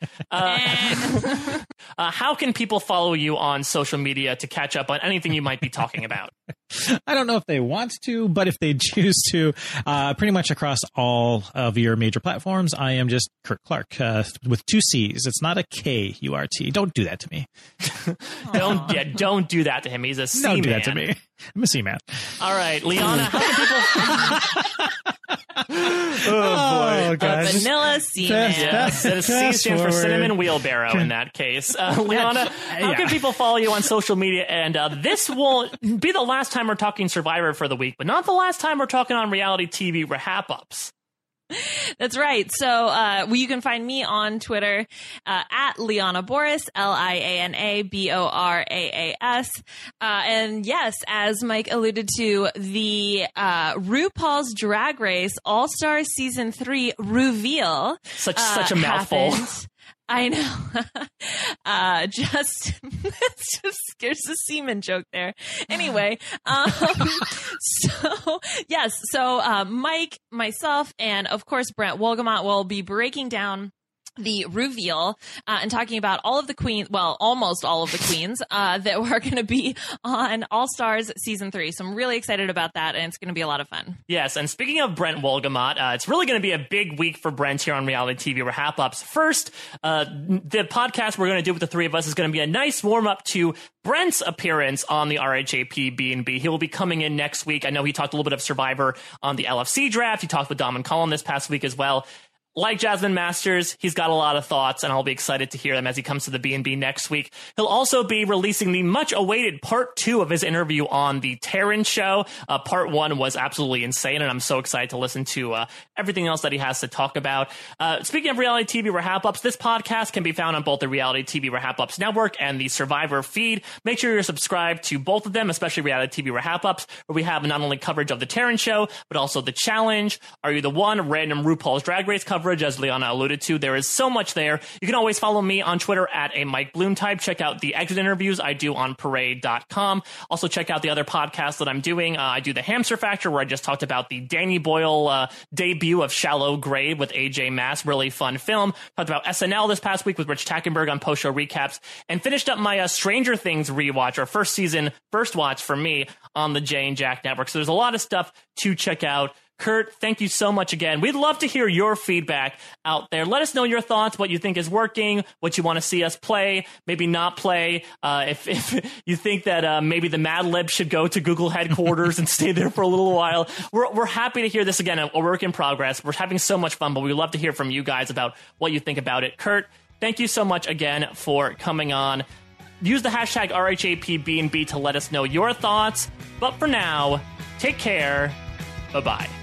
Uh, uh, how can people follow you on social media to catch up on anything you might be talking about? I don't know if they want to, but if they choose to, uh, pretty much across all of your major platforms, I am just Kurt Clark uh, with two C's. It's not a K U R T. Don't do that to me. don't yeah, don't do that to him. He's a C man. Don't do that to me. I'm a C man. All right, Liana, how can people... oh, boy. Oh, vanilla C man. Yeah, C stands for cinnamon wheelbarrow in that case. Uh, Liana, how yeah. can people follow you on social media? And uh, this will be the last time we're talking Survivor for the week, but not the last time we're talking on reality T V wrap-ups. That's right. So uh, well, you can find me on Twitter uh, at Liana Boras, L I A N A B O R A A S. Uh, and yes, as Mike alluded to, the uh, RuPaul's Drag Race All-Star Season three reveal. Such uh, such a mouthful. Happened. I know. uh, just, it's just, there's a semen joke there. Anyway, um, so, yes. So, uh, Mike, myself, and of course, Brent Wolgamott will be breaking down the reveal uh, and talking about all of the queens, well, almost all of the queens uh, that were going to be on All Stars season three. So I'm really excited about that, and it's going to be a lot of fun. Yes, and speaking of Brent Wolgamott, uh, it's really going to be a big week for Brent here on Reality T V Wrap Ups. First, uh, the podcast we're going to do with the three of us is going to be a nice warm up to Brent's appearance on the R H A P B and B. He will be coming in next week. I know he talked a little bit of Survivor on the L F C draft. He talked with Dom and Colin this past week as well. Like Jasmine Masters, he's got a lot of thoughts, and I'll be excited to hear them as he comes to the B and B next week. He'll also be releasing the much-awaited part two of his interview on the Terran show. Uh, part one was absolutely insane, and I'm so excited to listen to uh, everything else that he has to talk about. Uh, speaking of Reality T V Wrap-Ups, this podcast can be found on both the Reality T V Wrap-Ups Network and the Survivor feed. Make sure you're subscribed to both of them, especially Reality T V Wrap-Ups, where we have not only coverage of the Terran show, but also the Challenge, Are You the One, random RuPaul's Drag Race coverage, as Liana alluded to. There is so much there. You can always follow me on Twitter at a Mike Bloom type. Check out the exit interviews I do on parade dot com. Also check out the other podcasts that I'm doing. Uh, I do the Hamster Factor, where I just talked about the Danny Boyle uh, debut of Shallow Grave with A J Mass. Really fun film. Talked about S N L this past week with Rich Tackenberg on post-show recaps, and finished up my uh, Stranger Things rewatch, or first season, first watch for me on the Jay and Jack Network. So there's a lot of stuff to check out. Kurt, thank you so much again. We'd love to hear your feedback out there. Let us know your thoughts, what you think is working, what you want to see us play, maybe not play. Uh, if, if you think that uh, maybe the Mad Lib should go to Google headquarters and stay there for a little while, we're, we're happy to hear this again, a work in progress. We're having so much fun, but we'd love to hear from you guys about what you think about it. Kurt, thank you so much again for coming on. Use the hashtag R H A P B and B to let us know your thoughts. But for now, take care. Bye-bye.